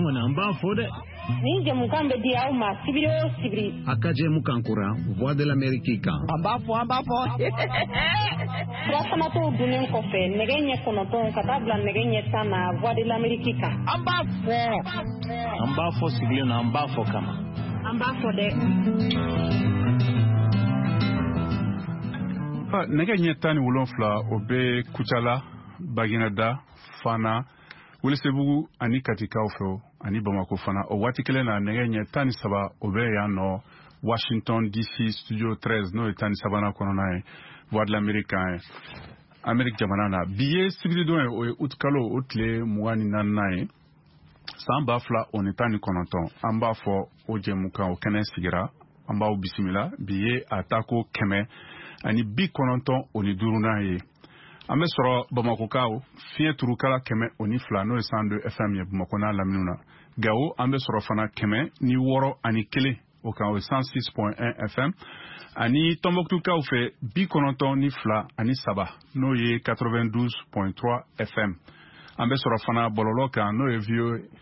mana an b'a fɔ dɛ. Ni jamukan bɛ di aw ma sibiri o sibiri. A ka jɛmukan kura Voix de l'Amérique kan. An b'a fɔ. Furafana t'o dunnen kɔfɛ nɛgɛ ɲɛ 9 ka taa bila nɛgɛ ɲɛ 10 na Voix de l'Amérique kan. An b'a fɔ. An b'a fɔ sigilen na an b'a fɔ kama. An b'a fɔ dɛ. Nɛgɛ ɲɛ 17 o bɛ Kucala, Baginada, Fana, Welesebugu ani Katikaw fɛ ani Bamako fana. O waati kelen na nɛgɛ ɲɛ 13 o bɛ yan nɔ Washington DC studio 13 n'o ye 13nan kɔnɔna ye Voix de l'Amérique kan ye Amérique jamana na. Bi ye sibiri don ye o ye août kalo o tile 24nan ye san 2019 an b'a fɔ o jɛmukan o kɛnɛ sigira an b'aw bisimila. Bi ye a tako 100 ani 95 ye. An bɛ sɔrɔ Bamakokaw fiɲɛ turukala 102 n'o ye 102 FM ye Bamakɔ n'a lamini na. Gawo an bɛ sɔrɔ fana 106 ani 1 o kan o ye 106.1 FM ani Tɔnbɔkutukaw fɛ 92 ani 3 n'o ye 92.3 FM. An bɛ sɔrɔ fana bɔlɔlɔ kan n'o ye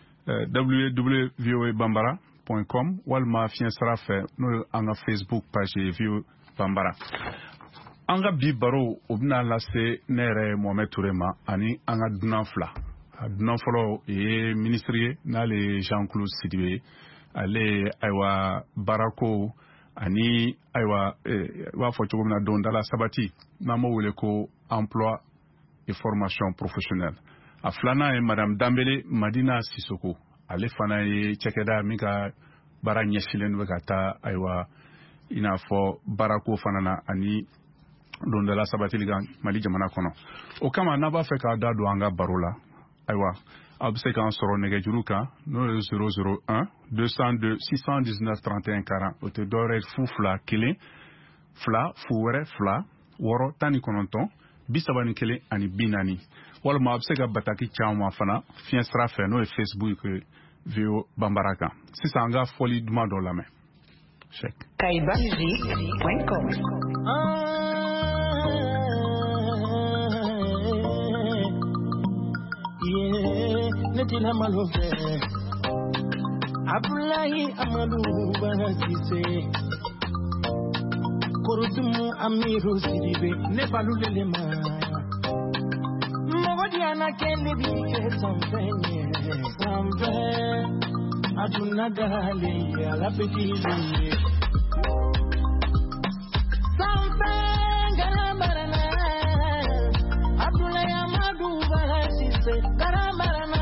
www.voabambara.com walima fiɲɛ sira fɛ n'o ye an ka Facebook page ye VOA Bambara. An ka bi baro o bɛna lase ne yɛrɛ Mohamed Ture ma ani an ka dunan fila. A dunan fɔlɔ ye ministre ye n'ale ye Jean-Claude Sidibe. Ale ayiwa baarako ani ayiwa b'a fɔ cogo min na dondala sabati n'an b'o wele ko emploi et formation professionnelle. A filanan ye Madame Dambele Madina Sisoko. Ale fana ye cɛkɛda min ka baara ɲɛsilen bɛ ka taa ayiwa i n'a fɔ baarako fana na ani dondala sabatili kan Mali jamana kɔnɔ. O kama n'a b'a fɛ k'a da don an ka baro la ayiwa a bɛ se k'an sɔrɔ nɛgɛjuru kan n'o ye 001 202 619 31 40 o tɛ dɔwɛrɛ ye 0 2 1 2 0 2 6 19 31 ani 40 walima a bɛ se ka bataki caman fana fiɲɛ sira fɛ n'o ye Facebook VOA Bambara kan. Sisan an ka fɔli duman dɔ lamɛn. kaibamusic.com Netina Malove Abdullahi Amadou Banasise Korutumu Amiru Sidibe Nebalulelema Mawadiana Kelebike Sampenye Sampe Adunadale Alapetili Sampe Garabarana Abdullahi Amadou Banasise Garabarana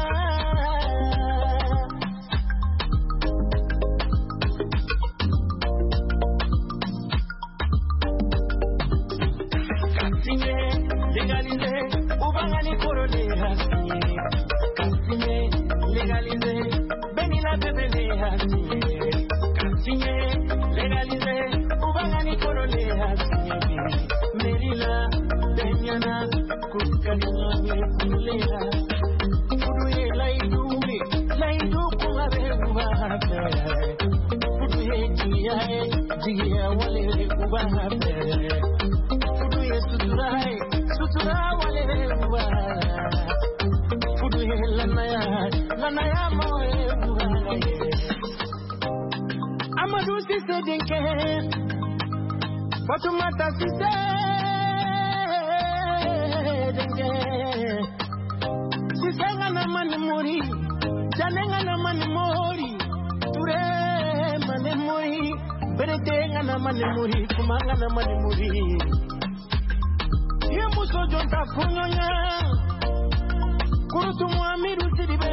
Amadou Cissé Dinké Fatoumata Cissé Dinké Cissé ngana mani mori Jane ngana mani mori Touré mani mori Berete ngana mani mori Kuma ngana mani mori Yemuso jonta kunyonya Kurutu Muamiru Sidibe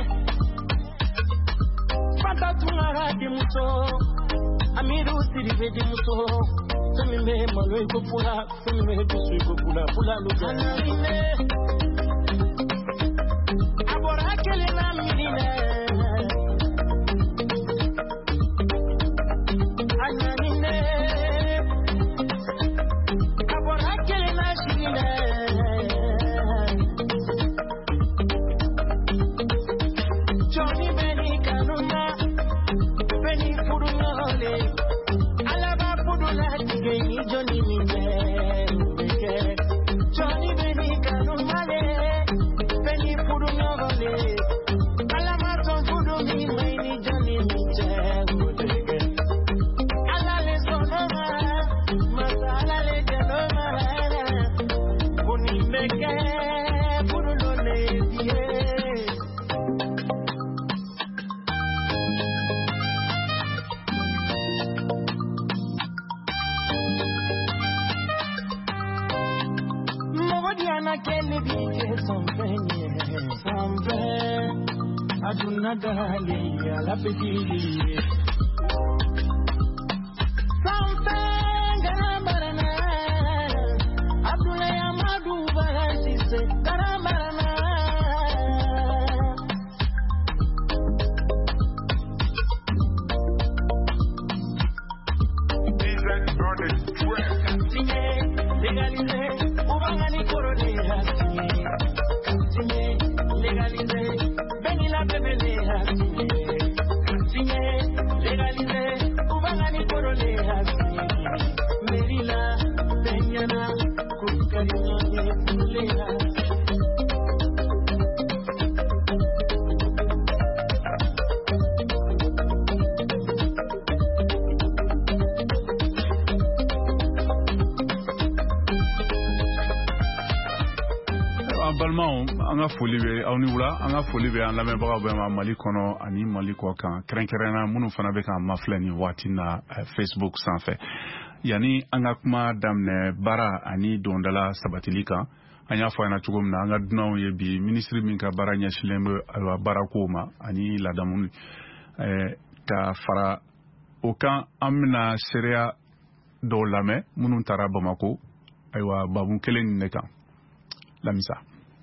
Fata tungara di muso Amiru Sidibe di muso Semime malo iko pula Semime bisu iko pula Pula lugana Abora kele na mirine Anyanine Abora kele na shirine Johnny Benny Kanuna Benny Furunole Alaba Furula Tigeni Johnny Mine Johnny Benny Kanuna Kuna dali ala pekili Something garamarana Abdullah Amadu Barasise garamarana Legalize ubangani koronera legalize benila bebelera legalize ubangani koronera merila benyana kuskarinya lera Balmaw anga foli be awni wula anga foli be an lamɛnbaga bɛɛ ma Mali kɔnɔ ani Mali kɔ kan kɛrɛnkɛrɛnna minnu fana bɛ ka mafilɛ ni waati na Facebook sanfɛ yani an ka kuma daminɛ baara ani dondala sabatili kan an y'a fɔ an cogo min na an ka dunanw ye bi ministre min ka baara ɲɛsilen bɛ baarako ma ani ladamu ka fara o kan an bɛna seereya dɔw lamɛn minnu taara Bamako ayiwa babu kelen ne kan lamisa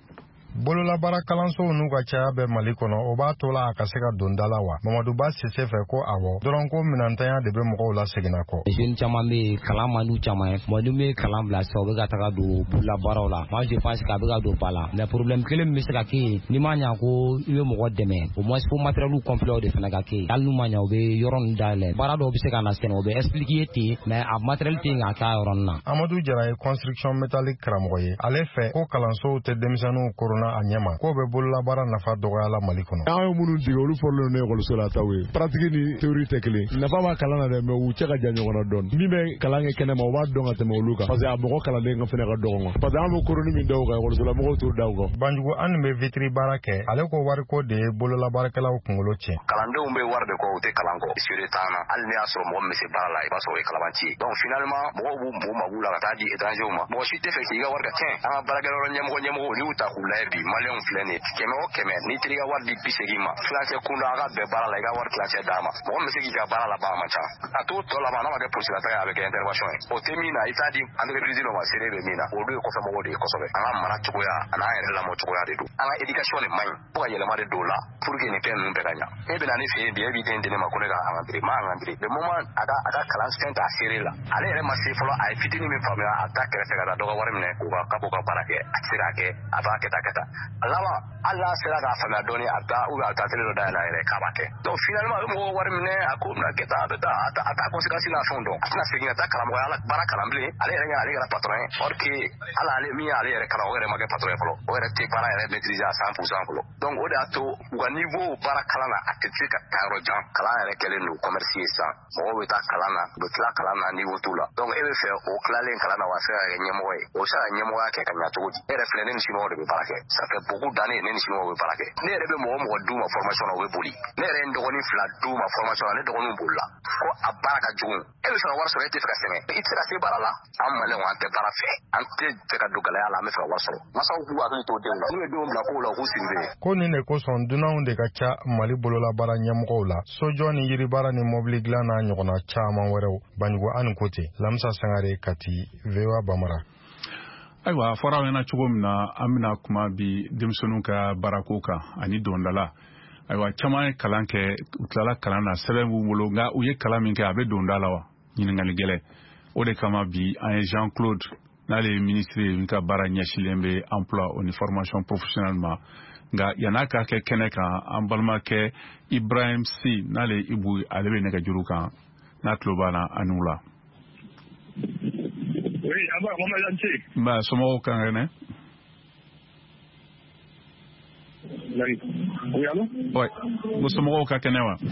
Bolola bara kalanso n'u ka caya bɛ Mali kɔnɔ o b'a to la a ka se ka don da la wa Mamadu Ba Sise fɛ ko awɔ dɔrɔn ko minantanya de bɛ mɔgɔw la seginna kɔ jeune caman bɛ kalan man d'u caman ye mɔdenw bɛ kalan bila sisan u bɛ ka taga don bolola baaraw la moi je pense que a bɛ ka don ba la mais problème kelen min bɛ se ka kɛ yen n'i ma ɲɛ ko i bɛ mɔgɔ dɛmɛ au moins fo matériel complet de fana ka kɛ yen hali n'u ma ɲɛ u bɛ yɔrɔ ninnu dayɛlɛ baara dɔw bɛ se ka na sɛnɛ u bɛ expliquer ten mais a matériel tɛ yen k'a k'a yɔrɔ ninnu na Amadou Jara ye construction métallique karamɔgɔ ye ale fɛ ko kalansow tɛ denmisɛnninw korona a ɲɛma ko bɛ bolola baara nafa dɔgɔyala Mali kɔnɔ an ye minnu jigin olu fɔlɔlen ne ekɔliso la taw ye pratique ni théorie tɛ kelen nafa b'a kalan na dɛ mais u cɛ ka jan ɲɔgɔn na dɔɔni min bɛ kalan kɛ kɛnɛma u b'a dɔn ka tɛmɛ olu kan parce que a mɔgɔ kalanden ka fɛnɛ ka dɔgɔn parce que an bɛ koroni min da u kan ekɔliso la mɔgɔw t'o da u kan Banjugu an bɛ vitri baara kɛ ale ko wariko de ye bolola baarakɛlaw kunkolo tiɲɛ kalandenw bɛ wari de kɔ u tɛ kalan kɔ sure t'an na hali n'i y'a sɔrɔ mɔgɔ min bɛ se baara la i b'a sɔrɔ o ye kalabanci ye donc finalement mɔgɔw b'u mago la ka taa di étrangers ma mɔgɔ si tɛ fɛ k'i ka wari ka tiɲɛ an ka baarakɛyɔrɔ ɲɛmɔgɔ n'i y'u ta k'u lajɛ bi maliyɛnw filɛ nin ye kɛmɛ o kɛmɛ n'i teri ka wari di 80 ma kilancɛ kunda a ka bɛɛ baara la i ka wari kilancɛ d'a ma mɔgɔ min bɛ se k'i ka baara laban a man ca a t'o tɔ laban n'a ma kɛ polisi la taga a bɛ kɛ intervention ye o tɛ min na i t'a di entreprise dɔ ma seere bɛ min na o don ye kɔfɛ mɔgɔw de ye kosɛbɛ an ka mara cogoya a n'an yɛrɛ lamɔ cogoya de don an ka éducation de man ɲi fo ka yɛlɛma de don o la pour que nin fɛn ninnu bɛɛ ka ɲa e bɛ na ne fɛ yen bi e b'i den di ne ma ko ne ka engagé ma engagé le moment a ka kalan fɛn t'a seere la ale yɛrɛ ma se fɔlɔ a ye fitinin min faamuya a ta kɛrɛfɛ ka taa dɔ ka wari minɛ k'u ka bɔ ka baara kɛ a tɛ se k'a kɛ a b'a kɛ tan a laban hali n'a sera k'a faamuya dɔɔni a bɛ taa ou bien a bɛ taa télé dɔ dayɛlɛ a yɛrɛ k'a b'a kɛ donc finalement a bɛ mɔgɔw wari minɛ a ko bɛna kɛ tan a bɛ taa a t'a conséquence n'a fɛnw dɔn a tɛna segin ka taa karamɔgɔya la baara kalan bilen ale yɛrɛ ale kɛra patron ye or que hali ale min y'ale yɛrɛ kalan o yɛrɛ ma kɛ patron ye fɔlɔ o yɛrɛ tɛ baara yɛrɛ maîtriser à 100% fɔlɔ donc o de y'a to u ka niveau baara kalan na a tɛ se ka taa yɔrɔ jan kalan yɛrɛ kɛlen don commerce ye sisan mɔgɔw bɛ taa kalan na u bɛ tila kalan na niveau t'u la donc e bɛ fɛ o tilalen kalan na wa se ka kɛ ɲɛmɔgɔ ye o bɛ se ka ɲɛmɔgɔya kɛ ka ɲa cogo di e yɛrɛ filɛ ne ni sinɔgɔ de bɛ baara kɛ ça fait beaucoup d'années ne ni sinɔgɔ bɛ baara kɛ ne yɛrɛ bɛ mɔgɔ d'u ma formation na o bɛ boli ne yɛrɛ ye n dɔgɔnin 2 d'u ma formation na ne dɔgɔninw bolila ko a baara ka jugu e bɛ fɛ ka wari sɔrɔ e tɛ fɛ ka sɛgɛn i tɛ se ka se baara la an maliyɛnw an tɛ baara fɛ an tɛ fɛ ka don gɛlɛya la an bɛ fɛ ka wari sɔrɔ masaw k'u hakili to denw la n'u ye denw bila kow la u k'u siribe ko nin de kosɔn dunanw de ka ca Mali bolola baara ɲɛmɔgɔw la sojɔ ni yiribaara ni mɔbili dilan n'a ɲɔgɔnna caman wɛrɛw Banjugu ani kote Lamsa Sangare Kati VOA Bamara ayiwa fɔra an ɲɛna cogo min na an bɛna kuma bi denmisɛnninw ka baarako kan ani dondala ayiwa caman ye kalan kɛ u tilala kalan na sɛbɛn b'u bolo nka u ye kalan min kɛ a bɛ donda la wa ɲininkali gɛlɛ o de kama bi an ye Jean Claude n'ale ye ministre ye min ka baara ɲɛsilen bɛ emploi o ni formation professionnelle ma nka yan'a ka kɛ kɛnɛ kan an balimakɛ Ibrahim Sy n'ale ye Ibu ale bɛ nɛgɛjuru kan n'a tulo b'a la ani wula. Oui, aba mama yanti. Ba somɔgɔw kan kɛnɛ. Oui, allô? Oui, ko somɔgɔw ka kɛnɛ wa?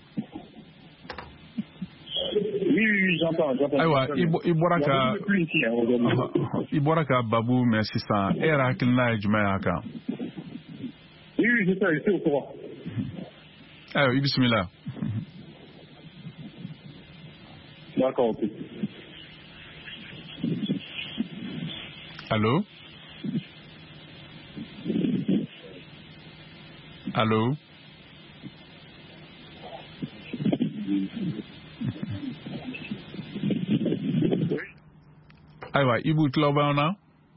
Oui, j'entends. Ayiwa, i bɔra ka babu mɛn sisan e yɛrɛ hakilina ye jumɛn y'a kan? Oui, j'étais au courant. Ayiwa, i bisimila. D'accord, ok. Allô? Allô? Aywa Ibu Tlobana.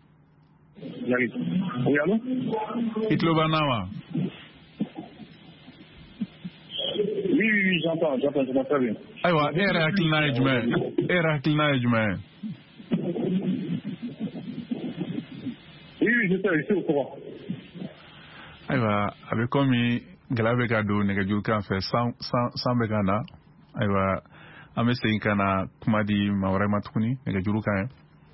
Oui, allô? Itlobana wa. Oui, j'entends très bien. Aywa, era hakilina jume. Oui, je suis au courant. Aywa, avec comme galabe ka do nege kan fe sans begana. Aywa, ame sein kana kuma di mawre matukuni nege juru kan.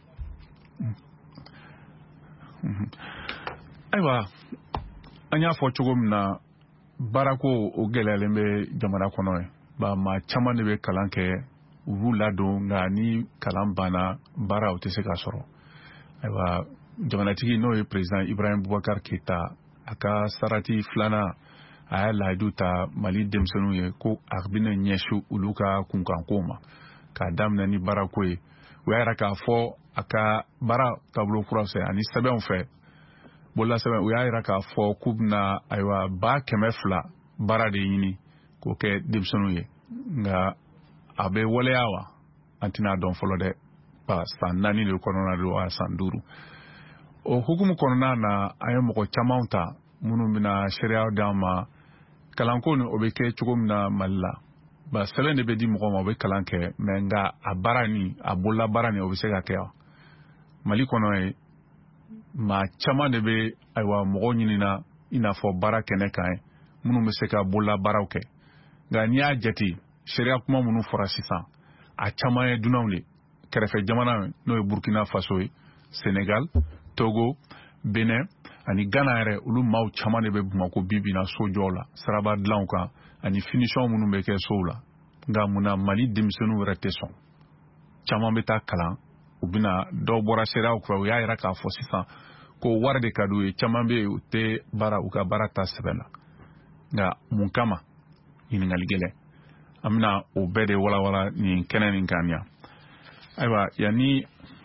Aywa, anya fo chogom na barako o gelelen be jamana kono ba ma chama ne be kalan kɛ ulu ladon nga ni kalan bana bara o tɛ se ka sɔrɔ. Aywa, jamanatigi n'o ye président Ibrahim Boubacar Keita a ka sarati filanan a y'a layidu ta Mali denmisɛnninw ye ko a bɛna ɲɛsin olu ka kunkanko ma k'a daminɛ ni barako ye. O y'a yira k'a fɔ a ka baara taabolo kura fɛ ani sɛbɛnw fɛ bolola sɛbɛn o y'a yira k'a fɔ k'u bɛna ayiwa 200,000 baara de ɲini k'o kɛ denmisɛnninw ye nka a bɛ waleya wa an tɛna dɔn fɔlɔ dɛ san 4 de kɔnɔna don wa san 5. O hukumu kɔnɔna na an ye mɔgɔ camanw ta minnu bɛna sariyaw d'an ma kalanko ni o bɛ kɛ cogo min na Mali la ba sɛbɛn de bɛ di mɔgɔ ma o bɛ kalan kɛ mɛ nka a baara ni a bolola baara ni o bɛ se ka kɛ wa Mali kɔnɔ ye maa caman de bɛ ayiwa mɔgɔw ɲinina i n'a fɔ baara kɛnɛ kan ye minnu bɛ se ka bolola baaraw kɛ nka n'i y'a jate sariya kuma minnu fɔra sisan a caman ye dunanw de kɛrɛfɛ jamana n'o ye Burkina Faso ye Senegal Togo Benin ani Ghana yɛrɛ olu maaw caman de bɛ Bamako bi na so jɔw la saraba dilanw kan ani finition minnu bɛ kɛ sow la nka munna Mali denmisɛnninw yɛrɛ tɛ sɔn caman bɛ taa kalan u bɛna dɔw bɔra sariyaw kɔrɔ u y'a yira k'a fɔ sisan ko wari de ka d'u ye caman bɛ yen u tɛ baara u ka baara ta sɛbɛn na nka mun kama ɲininkali gɛlɛn an bɛna o bɛɛ de walawala nin kɛnɛ nin kan yan ayiwa yanni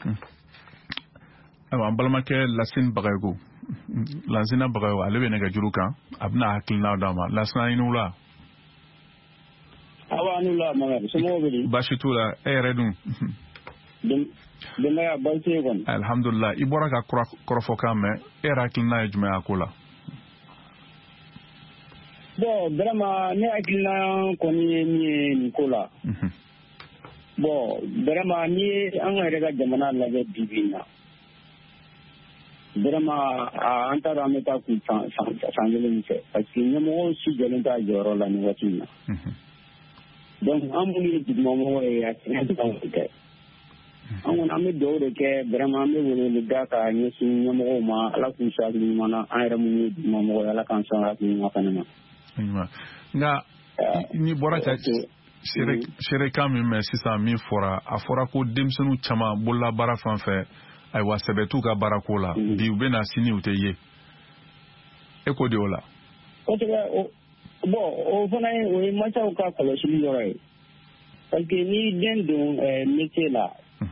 ayiwa an balimakɛ Lasina Bagayogo ale bɛ nɛgɛjuru kan a bɛna hakilina d'a ma Lasina i ni wula. Awa ni wula Mamadu somɔgɔw bɛ di. Baasi t'u la e yɛrɛ dun. Denbaya baasi tɛ yen kɔni. Alhamdulillah i bɔra ka kɔrɔfɔkan mɛn e yɛrɛ hakilina ye jumɛn ye a ko la. Bon vraiment ne hakilina kɔni ye min ye nin ko la. Bon vraiment ni an ka yɛrɛ ka jamana lajɛ bi na. Vraiment an t'a dɔn an bɛ taa kun san kelen fɛ parce que ɲɛmɔgɔw si jɔlen t'a jɔyɔrɔ la nin waati in na. Donc an minnu ye dugumamɔgɔ ye a sɛgɛn tɛ anw kɛ. An kɔni an bɛ dugawu de kɛ vraiment an bɛ welewele da ka ɲɛsin ɲɛmɔgɔw ma ala k'u se hakili ɲuman na an yɛrɛ minnu ye dugumamɔgɔ ye ala k'an sɔn hakili ɲuman fana ma. Nka ni bɔra ka seerekan min mɛn sisan min fɔra a fɔra ko denmisɛnninw caman bolola baara fan fɛ ayiwa sɛbɛ t'u ka baarako la bi u bɛ na sini u tɛ ye e ko de o la. Bon o fana o ye mansaw ka kɔlɔsili yɔrɔ ye parce que ni den don métier la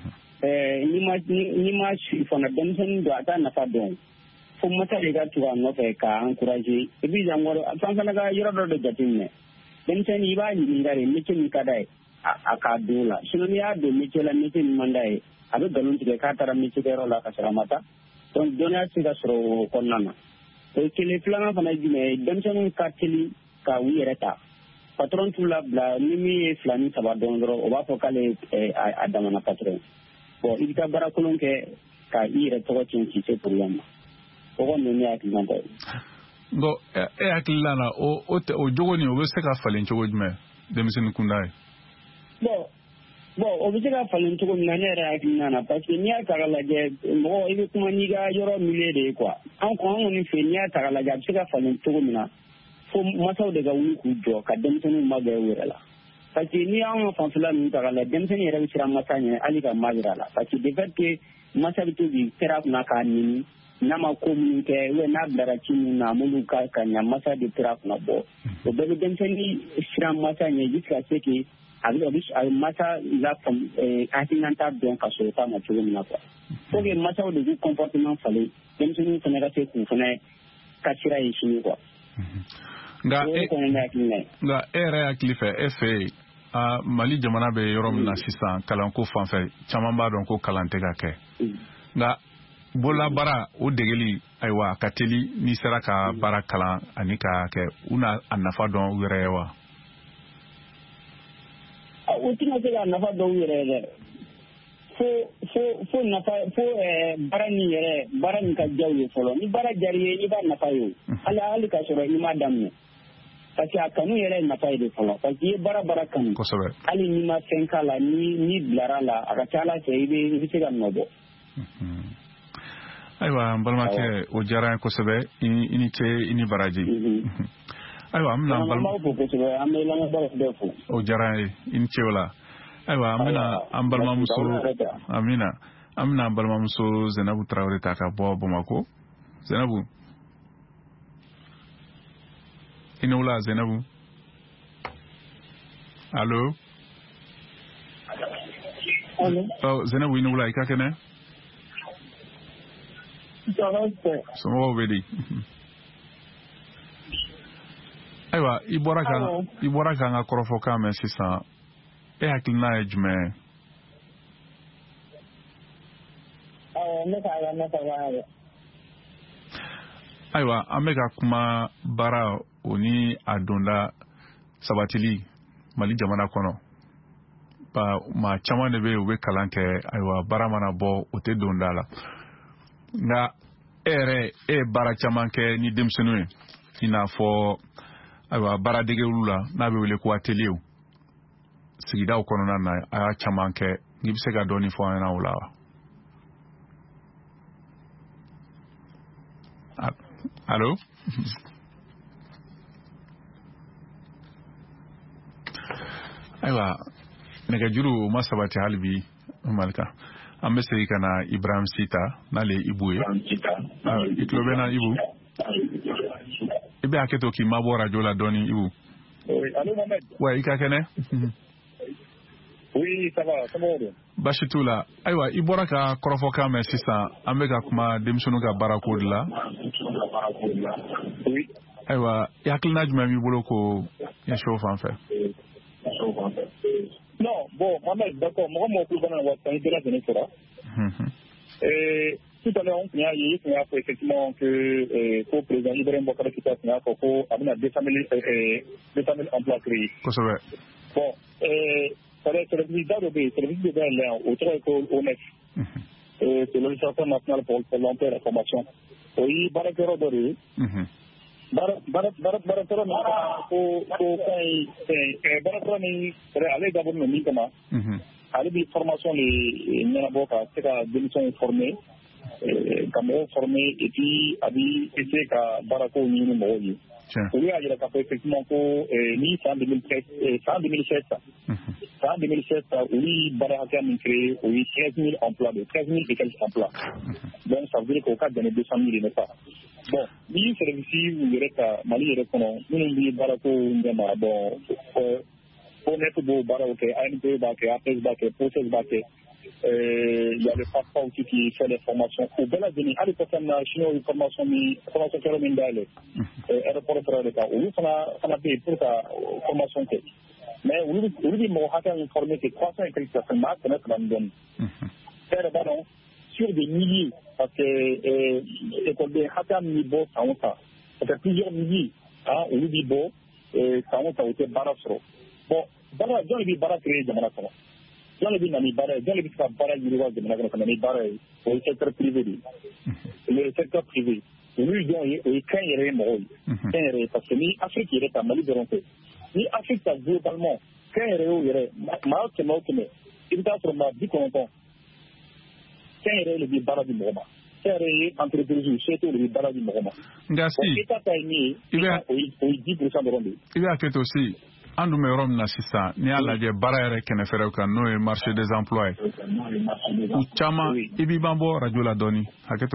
ni ma su fana denmisɛnnin don a t'a nafa dɔn fo masa de ka tugu a nɔfɛ ka encourager et puis jankɔrɔ fan fana ka yɔrɔ dɔ de jateminɛ denmisɛnnin i b'a ɲininka de métier min ka d'a ye a k'a don o la sinon n'i y'a don métier la métier min man d'a ye a bɛ nkalon tigɛ k'a taara métier kɛyɔrɔ la ka sɔrɔ a ma taa donc dɔnniya tɛ se ka sɔrɔ o kɔnɔna na o ye kelen filanan fana ye jumɛn ye denmisɛnninw ka teli ka u yɛrɛ ta patron t'u labila ni min ye 2 ni 3 dɔn dɔrɔn o b'a fɔ k'ale a damana patron bon i bɛ taa baara kolon kɛ ka i yɛrɛ tɔgɔ tiɲɛ k'i se problème ma o kɔni ne hakilina ta ye. Bon e hakilina na o jogo ni o bɛ se ka falen cogo jumɛn denmisɛnnin kunda ye. Bon o bɛ se ka falen cogo min na ne yɛrɛ hakilina na parce que n'i y'a ta k'a lajɛ mɔgɔ i bɛ kuma n'i ka yɔrɔ milieu de ye quoi an kɔni fɛ n'i y'a ta k'a lajɛ a bɛ se ka falen cogo min na fo masaw de ka wuli k'u jɔ ka denmisɛnninw magɛn u yɛrɛ la parce que n'i y'an ka fanfɛla ninnu ta k'a lajɛ denmisɛnnin yɛrɛ bɛ siran masa ɲɛ hali ka maa jira a la parce que de fait que masa bɛ to k'i kɛra kunna k'a nɛni n'a ma ko minnu kɛ ou bien n'a bilara ci minnu na a m'olu ka ɲa masa de kɛra kunna bɔ o bɛɛ bɛ denmisɛnnin siran masa ɲɛ jusqu'à ce que a bɛ masa la hakilina t'a dɔn ka sɔrɔ k'a ma cogo min na quoi faut que masaw de k'u comportement falen denmisɛnninw fana ka se k'u fana ka sira ye sini quoi. Nka e yɛrɛ hakili fɛ e fɛ Mali jamana bɛ yɔrɔ min na sisan kalanko fanfɛ caman b'a dɔn ko kalan tɛ ka kɛ nka bololabaara o degeli ayiwa ka teli n'i sera ka baara kalan ani ka kɛ u na a nafa dɔn u yɛrɛ ye wa o tɛna se ka nafa dɔn u yɛrɛ ye dɛ fo nafa fo baara min ka diya u ye fɔlɔ ni baara diyara i ye i b'a nafa ye hali ka sɔrɔ i m'a daminɛ parce que a kanu yɛrɛ ye nafa ye de fɔlɔ parce que i ye baara kanu hali n'i ma fɛn k'a la ni bilara la a ka ca Ala fɛ i bɛ se ka nɔ bɔ. Ayiwa n balimakɛ o diyara n ye kosɛbɛ i ni ce i ni baraji. Ayiwa an bɛna o diyara n ye i ni ce o la. Ayiwa an bɛna an balimamuso Amina an bɛna an balimamuso Zainabu Tarawele ta ka bɔ Bamakɔ. Zainabu i ni wula Zainabu. Allo. Zainabu i ni wula i ka kɛnɛ. Somɔgɔw bɛ di. Ayiwa i bɔra k'an ka kɔrɔfɔkan mɛn sisan e hakilina ye jumɛn ye? Ayiwa an bɛ ka kuma baara o ni a donda sabatili Mali jamana kɔnɔ maa caman de bɛ yen u bɛ kalan kɛ ayiwa baara mana bɔ o tɛ donda la nka e ye baara caman kɛ ni denmisɛnninw ye i n'a fɔ ayiwa baara degew la n'a bɛ wele ko atelier sigidaw kɔnɔna na a y'a caman kɛ n'i bɛ se ka dɔɔni fɔ an ɲɛna o la wa? Allo. Ayiwa nɛgɛjuru ma sabati hali bi Malika an bɛ segin ka na Ibrahim Sita n'ale ye Ibu ye i tulo bɛ na Ibu i bɛ hakɛ to k'i mabɔ radio la dɔɔni Ibu. Allo Mohamed. Wa i ka kɛnɛ. Oui, ça va, comment on est? Baasi t'u la. Ayiwa i bɔra ka kɔrɔfɔkan mɛn sisan an bɛ ka kuma denmisɛnninw ka baarako de la. Oui. Ayiwa i hakilina jumɛn b'i bolo k'o ɲɛsin o fan fɛ? Non, bon, Mohamed, d'accord, mɔgɔ k'u bɛna wasan i bɛɛ lajɛlen sɔrɔ. Tout à l'heure, on a dit effectivement que le président Ibrahim Boubacar Keïta a dit qu'il y a 200 000 emplois créés. Bon, c'est le service de BLN, au travail ONEF, c'est l'Organisation nationale pour l'emploi et la formation. Oui, Barakero Doré. Barakero ni allez d'abord nous dit comment. Allez des formations les Nanaboka, c'est la démission formée. Comme formé et puis abi essayer ka barako ni mo yi oui a dire effectivement ko ni en 2017 oui baraka min créé oui 13 000 emplois de 13 000 et quelques emplois donc ça veut dire qu'au cas de 200 000 n'est pas bon ni service où il y a Mali reconnaît nous bi barako ndema bon on est beau barako ANP ba ke APS ba ke process ba ke il y a le papa aussi qui fait les formations au bel avenir à l'époque on a chinois une formation qui d'aller aéroport de cas où ça n'a payé pour ta formation mais on dit mon hacker informé que 300 et quelques personnes maths connaître dans le domaine faire ballon sur des milliers parce que école des hackers niveau ça fait plusieurs milliers hein on dit bon ça a été barasro bon barra dans les barra créé de Manakama dans le secteur privé. Le secteur privé. Lui, il y a parce que l'Afrique est à Mali de rentrer. L'Afrique, globalement, quand il y a il y a dit qu'on entend. Quand il y a le barra du Moroma. Quand il y a entreprise, c'est le barra du Moroma. Il y a quelque aussi. An dun bɛ yɔrɔ min na sisan n'i y'a lajɛ baara yɛrɛ kɛnɛfɛrɛw kan n'o ye marché des emplois ye u caman i b'i ban bɔ radio la dɔɔni hakɛto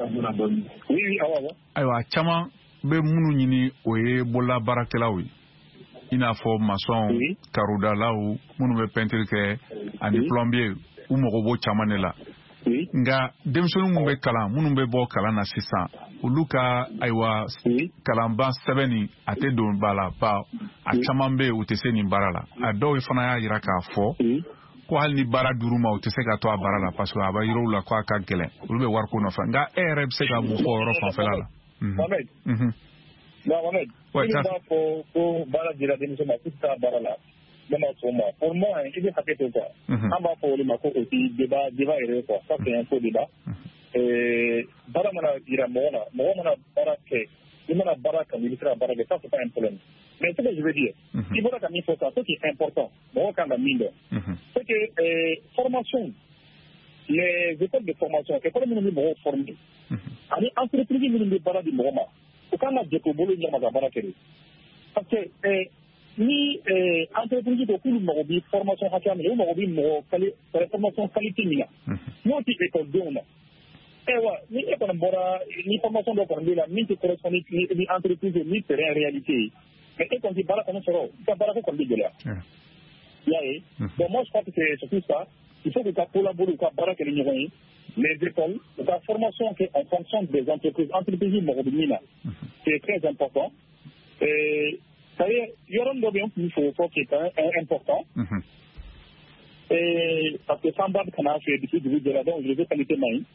ayiwa a caman bɛ minnu ɲini o ye bolola baarakɛlaw ye i n'a fɔ maçon karudalaw minnu bɛ peinture kɛ ani plombier u mago b'o caman de la nka denmisɛnninw minnu bɛ kalan minnu bɛ bɔ kalan na sisan olu ka ayiwa kalanban sɛbɛn nin a tɛ don ba la ba a caman bɛ yen u tɛ se nin baara la a dɔw fana y'a jira k'a fɔ ko hali ni baara d'u ma u tɛ se ka to a baara la parce que a b'a yira u la ko a ka gɛlɛn olu bɛ wariko nɔfɛ nka e yɛrɛ bɛ se ka mun fɔ o yɔrɔ fanfɛla la. Mohamed minnu b'a fɔ ko baara dira denmuso ma k'u tɛ taa baara la ne ma sɔn o ma pour moi i bɛ hakɛ to quoi an b'a fɔ o de ma ko o tɛ débat yɛrɛ quoi ça c'est un faux débat baara mana jira mɔgɔ la mɔgɔ mana baara kɛ i mana baara kanu i bɛ se ka baara kɛ ça c'est pas un problème mais ce que je veux dire i bɔra ka min fɔ ça ce qui est important mɔgɔ kan ka min dɔn c'est que formation les écoles de formation école minnu bɛ mɔgɔw former ani entreprise minnu bɛ baara di mɔgɔ ma u kan ka jɛ k'u bolo ɲɛma ka baara kɛ de parce que ni entreprise ko k'olu mago bɛ formation hakɛya min na u mago bɛ mɔgɔ formation qualité min na n'o tɛ écoledenw na wa ni e kɔni bɔra ni formation dɔ kɔni bɛ la min tɛ correspond ni entreprise ni terrain réalité ye mais e kɔni tɛ baara kɔni sɔrɔ i ka baara ko kɔni bɛ gɛlɛya i y'a ye bon moi je crois que c'est surtout ça il faut que ka collaborer u ka baara kɛ ni ɲɔgɔn ye les écoles u ka formation kɛ en fonction des entreprises mago bɛ min na c'est très important ça y est yɔrɔ dɔ bɛ yen tun fɔ qui est important parce que sans base kana fɛ depuis dugu jɛra donc je veux qualité ma ɲi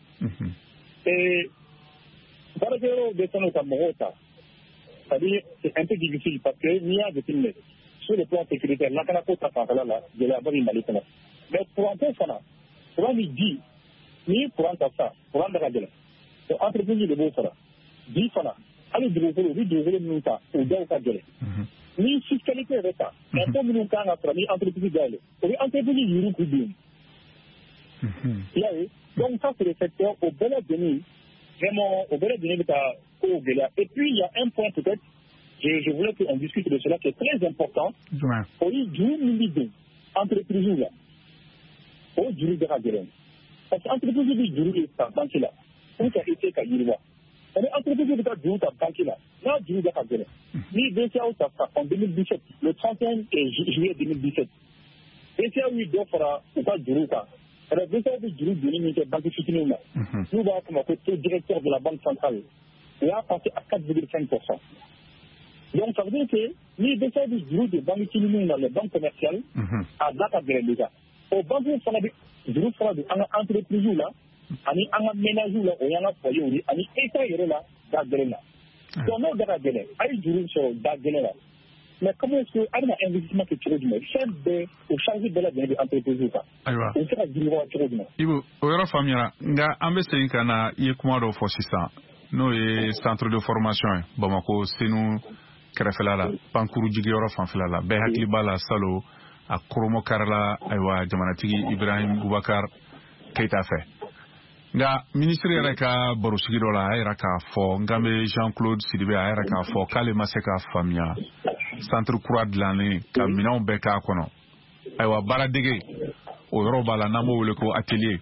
baarakɛyɔrɔw bɛ sɔn ka mɔgɔw ta c'est-à-dire c'est un peu difficile parce que n'i y'a jateminɛ sur le plan sécuritaire lakanako ta fanfɛla la gɛlɛyaba bɛ Mali kɔnɔ mais courant ko fana courant ni ji n'i ye courant ta sisan courant da ka gɛlɛn donc entreprise de b'o sara ji fana hali dugukolo u bɛ dugukolo minnu ta o daw ka gɛlɛn ni fiscalité yɛrɛ ta impôt minnu kan ka sara ni entreprise dayɛlɛ o bɛ entreprise yuru k'u bin i y'a ye donc ça c'est le secteur au bɛɛ lajɛlen vraiment au bɛɛ lajɛlen bɛ ka kow gɛlɛya et puis il y a un point peut-être je voulais qu'on discute de cela qui est très important o ye juru min bɛ don entreprise la o juru bɛ ka gɛlɛn parce que entreprise bɛ juru de ta banque la pour ka essayer ka yiriwa mais entreprise bɛ ka juru ta banque la n'a juru bɛ ka gɛlɛn ni BCEAO ta en 2017 le 31 juillet 2017 BCEAO ye dɔ fara u ka juru kan alors BCEAO bɛ juru donni min kɛ banque fitininw na n'u b'a fɔ ma ko taux directeur de la banque centrale o y'a passé à 4,5%. Donc ça veut dire que ni BCEAO bɛ juru de banque fitininw na les banques commerciales a da ka gɛlɛn déjà o banque fana bɛ juru fana don an ka entreprise la ani an ka ménage la o y'an ka foyer de ani état yɛrɛ la da gɛlɛn na donc n'o da ka gɛlɛn a ye juru sɔrɔ da gɛlɛn la mais comment est-ce que a bɛna investissement kɛ cogo jumɛn fɛn bɛɛ o charge bɛɛ lajɛlen bɛ entreprise kan o bɛ se ka jiriwa cogo jumɛn. Ibu o yɔrɔ faamuyara nka an bɛ segin ka na i ye kuma dɔ fɔ sisan n'o ye centre de formation ye Bamako Senu kɛrɛfɛla la pankuru jigiyɔrɔ fanfɛla la bɛɛ hakili b'a la salon a koromo karila ayiwa jamanatigi Ibrahim Boubacar Keita fɛ nka ministre yɛrɛ ka barosigi dɔ la a yɛrɛ k'a fɔ n kan bɛ Jean-Claude Sidibe a yɛrɛ k'a fɔ k'ale ma se k'a faamuya centre kura dilannen ka minɛnw bɛɛ k'a kɔnɔ ayiwa baaradege o yɔrɔ b'a la n'an b'o wele ko atelier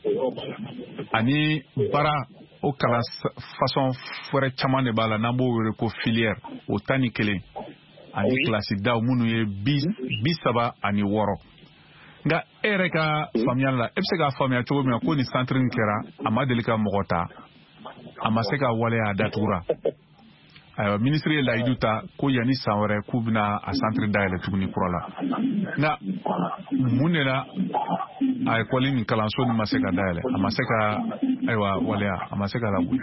ani baara o kalan façon wɛrɛ caman de b'a la n'an b'o wele ko filière o 11 ani kilasi daw minnu ye 36 nka e yɛrɛ ka faamuyali la e bɛ se k'a faamuya cogo min na ko ni centre in kɛra a ma deli ka mɔgɔ ta a ma se ka waleya a datugura ayiwa ministre ye layidu ta ko yanni san wɛrɛ k'u bɛna a centre dayɛlɛ tuguni kura la nka mun de la a ekɔli ni kalanso ni ma se ka dayɛlɛ a ma se ka ayiwa waleya a ma se ka labɔ.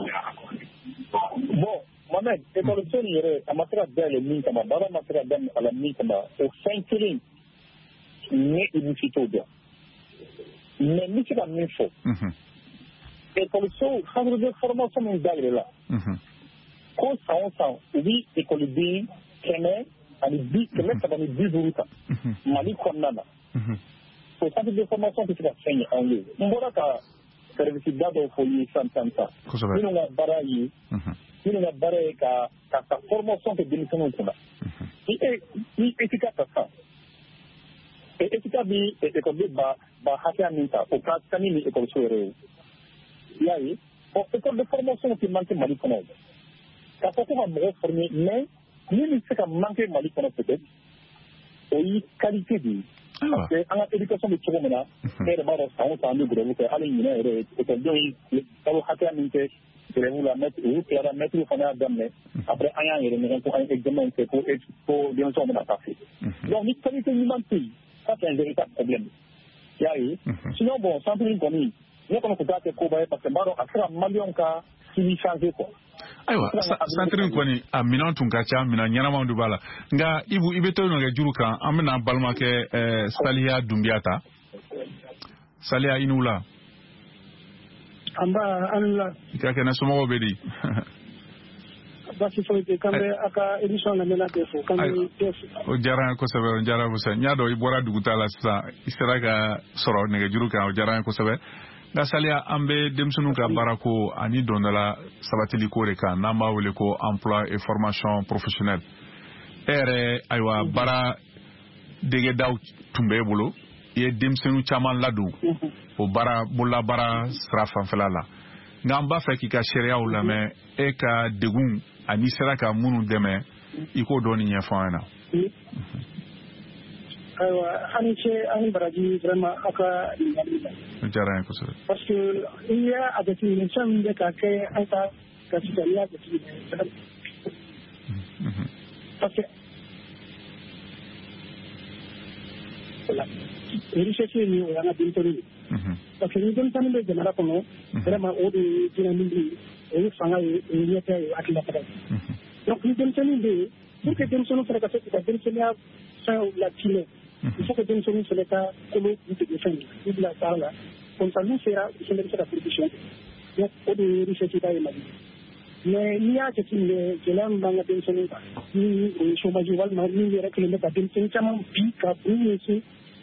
Bon Mohamed ekɔliso nin yɛrɛ a ma se ka dayɛlɛ min kama baara ma se ka daminɛ a la min kama o fɛn kelen ne i ni si t'o dɔn mais n bɛ se ka min fɔ ekɔliso centre de formation min dayɛlɛ la ko san o san u bɛ ekɔliden 350 ta Mali kɔnɔna na o centre de formation tɛ se ka fɛn ye anw ye n bɔra ka service da dɔw fɔ i ye sisan minnu ka baara ye ka formation kɛ denmisɛnninw kunna ni ETICA ta sisan ETICA bɛ ekɔliden ba hakɛya min ta o ka ca ni ekɔliso yɛrɛ ye i y'a ye école de formation tɛ manqué Mali kɔnɔ k'a fɔ ko ka mɔgɔ former mais min bɛ se ka manqué Mali kɔnɔ peut-être o ye qualité de ye parce que an ka éducation bɛ cogo min na ne yɛrɛ b'a dɔn san o san an bɛ grève kɛ hali ɲinɛ yɛrɛ ekɔlidenw ye kalo hakɛya min kɛ grève la mettre ou qui a mettre au fond de gamme après un an pour un examen c'est pour bien sûr on a passé donc ni qualité ni pays ça c'est un véritable problème sinon bon sans plus comme ni on peut pas que parce que baro afra million ka qui changer quoi aywa santrin koni a minan tun ka ca minan ɲɛnamaw de b'a la nka ibu i bɛ to nɔgɛ juru kan an bɛna balimakɛ saliya dunbiyata saliya i n'u la an b'a an la i ka kɛnɛ somɔgɔw bɛ di basi foyi tɛ k'an bɛ a ka émission lamɛnna bɛɛ fo k'an bɛ bɛɛ fo o diyara n ye kosɛbɛ o diyara n ye kosɛbɛ n y'a dɔn i bɔra duguta la sisan i sera ka sɔrɔ nɛgɛjuru kan o diyara n ye kosɛbɛ nka saliya an bɛ denmisɛnninw ka baara ko ani dondala sabatili ko de kan n'an b'a wele ko emploi et formation professionnelle e yɛrɛ ayiwa baara degedaw tun b'e bolo i ye denmisɛnninw caman ladon o baara bololabaara sira fanfɛla la nka an b'a fɛ k'i ka sariyaw lamɛn e ka degun ani sera ka minnu dɛmɛ i k'o dɔɔni ɲɛfɔ an ɲɛna. Ayiwa ani ce ani baraji vraiment a ka ɲininkali la. O diyara n ye kosɛbɛ. parce que i y'a jateminɛ fɛn min bɛ ka kɛ an ka gasi n'i y'a jateminɛ parce que richesse min o y'an ka denmisɛnninw ye parce que ni denmisɛnnin bɛ jamana kɔnɔ vraiment o de ye dynamisme o ye fanga ye o ye ɲɛtaa ye hakililataga ye donc ni denmisɛnnin bɛ yen pour que denmisɛnninw fana ka se k'u ka denmisɛnninya fɛnw latinɛ il faut que denmisɛnninw fana ka kolo k'u dege fɛn na k'u bila baara la comme ça n'u sera u fana bɛ se ka production donc o de ye richesse ba ye Mali mais n'i y'a jateminɛ gɛlɛya min b'an ka denmisɛnninw kan ni o ye chômage walima min yɛrɛ kelen bɛ ka denmisɛnnin caman bi ka kun ɲɛsin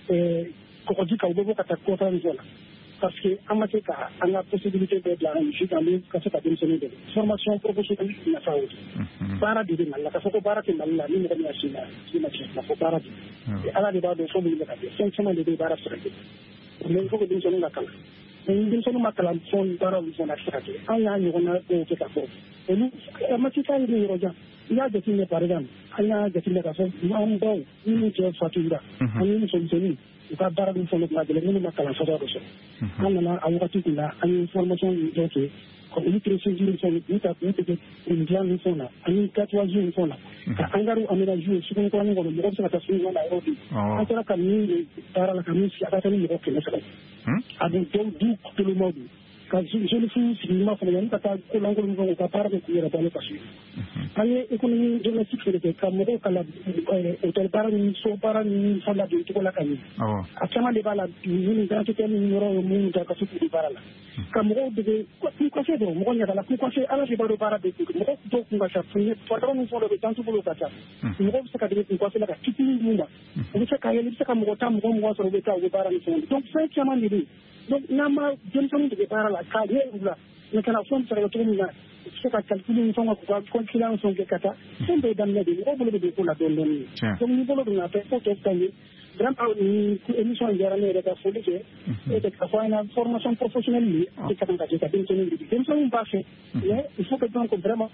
kɔgɔji kan u bɛ bɔ ka taa kɔfɛ muso la parce que an ma se ka an ka possibilité bɛɛ bila an si kan ka se ka denmisɛnninw dɛmɛ formation professionnelle nafa o de baara de bɛ Mali la ka fɔ ko baara tɛ Mali la ni mɔgɔ min y'a si ma tiɲɛ ka fɔ baara de Ala de b'a dɔn fɛn minnu bɛ ka kɛ fɛn caman de bɛ baara sira kɛ mais il faut que denmisɛnninw ka kalan ni denmisɛnninw ma kalan fɛn baaraw fana sira kɛ an y'a ɲɔgɔnna dɔw kɛ ka fɔ olu ma se k'a ye ni yɔrɔ jan i y'a jateminɛ par exemple an y'a jateminɛ ka fɔ an baw minnu cɛ fatura ani musomisɛnninw u ka baara min fana bila minnu ma kalan sɔrɔ dɔ sɔrɔ an nana a wagati kun na an ye formation min kɛ kɛ olu précision min fɛn u ta k'u dege dilan min fɛn na ani tatouage min fɛn na ka engrais aménage ye sugun kɔnɔ kɔnɔ mɔgɔ bɛ se ka taa sugun kɔnɔ a yɔrɔ bi an taara ka min ye baara la ka min sigi a ka taa ni mɔgɔ 300 a bɛ dɔw du kelenmaw de ka jeune fille sigi ɲuman fana yanni ka taa ko lankolon min fɛn u ka baara kɛ k'u yɛrɛ balo ka so an ye économie domestique fana kɛ ka mɔgɔw ka hôtel baara ni so baara ni fɛn ladon cogo la ka ɲɛ a caman de b'a la minnu gratuité ni yɔrɔ ye minnu ta ka se k'u di baara la ka mɔgɔw dege kun kɔfɛ dɔrɔn mɔgɔ ɲagala kun kɔfɛ ala de b'a dɔn baara bɛ mɔgɔ dɔw kun ka ca patron min fɔ dɔ bɛ tan bolo ka ca mɔgɔ bɛ se ka dege kun kɔfɛ la ka kitinin d'u ma u bɛ se ka yɛlɛ i bɛ se ka mɔgɔ tan mɔgɔ mugan sɔrɔ u bɛ taa u bɛ baara ni fɛnw donc fɛn caman de bɛ yen donc n'an ma denmisɛnninw dege baara la k'a ɲɛ u la maintenant fɛn bɛ se ka kɛ cogo min na u bɛ se ka calcul ni fɛnw k'u ka confiance kɛ ka taa fɛn bɛɛ ye daminɛ de ye mɔgɔw bolo bɛ don ko la dɔɔnin dɔɔnin donc n'i bolo donna fɛ fo kɛ fɛn ye vraiment ni émission in diyara ne yɛrɛ ka foli kɛ e tɛ ka fɔ an na formation professionnelle ye a tɛ ka kan ka kɛ ka denmisɛnninw dege denmisɛnninw b'a fɛ mais il faut que donc vraiment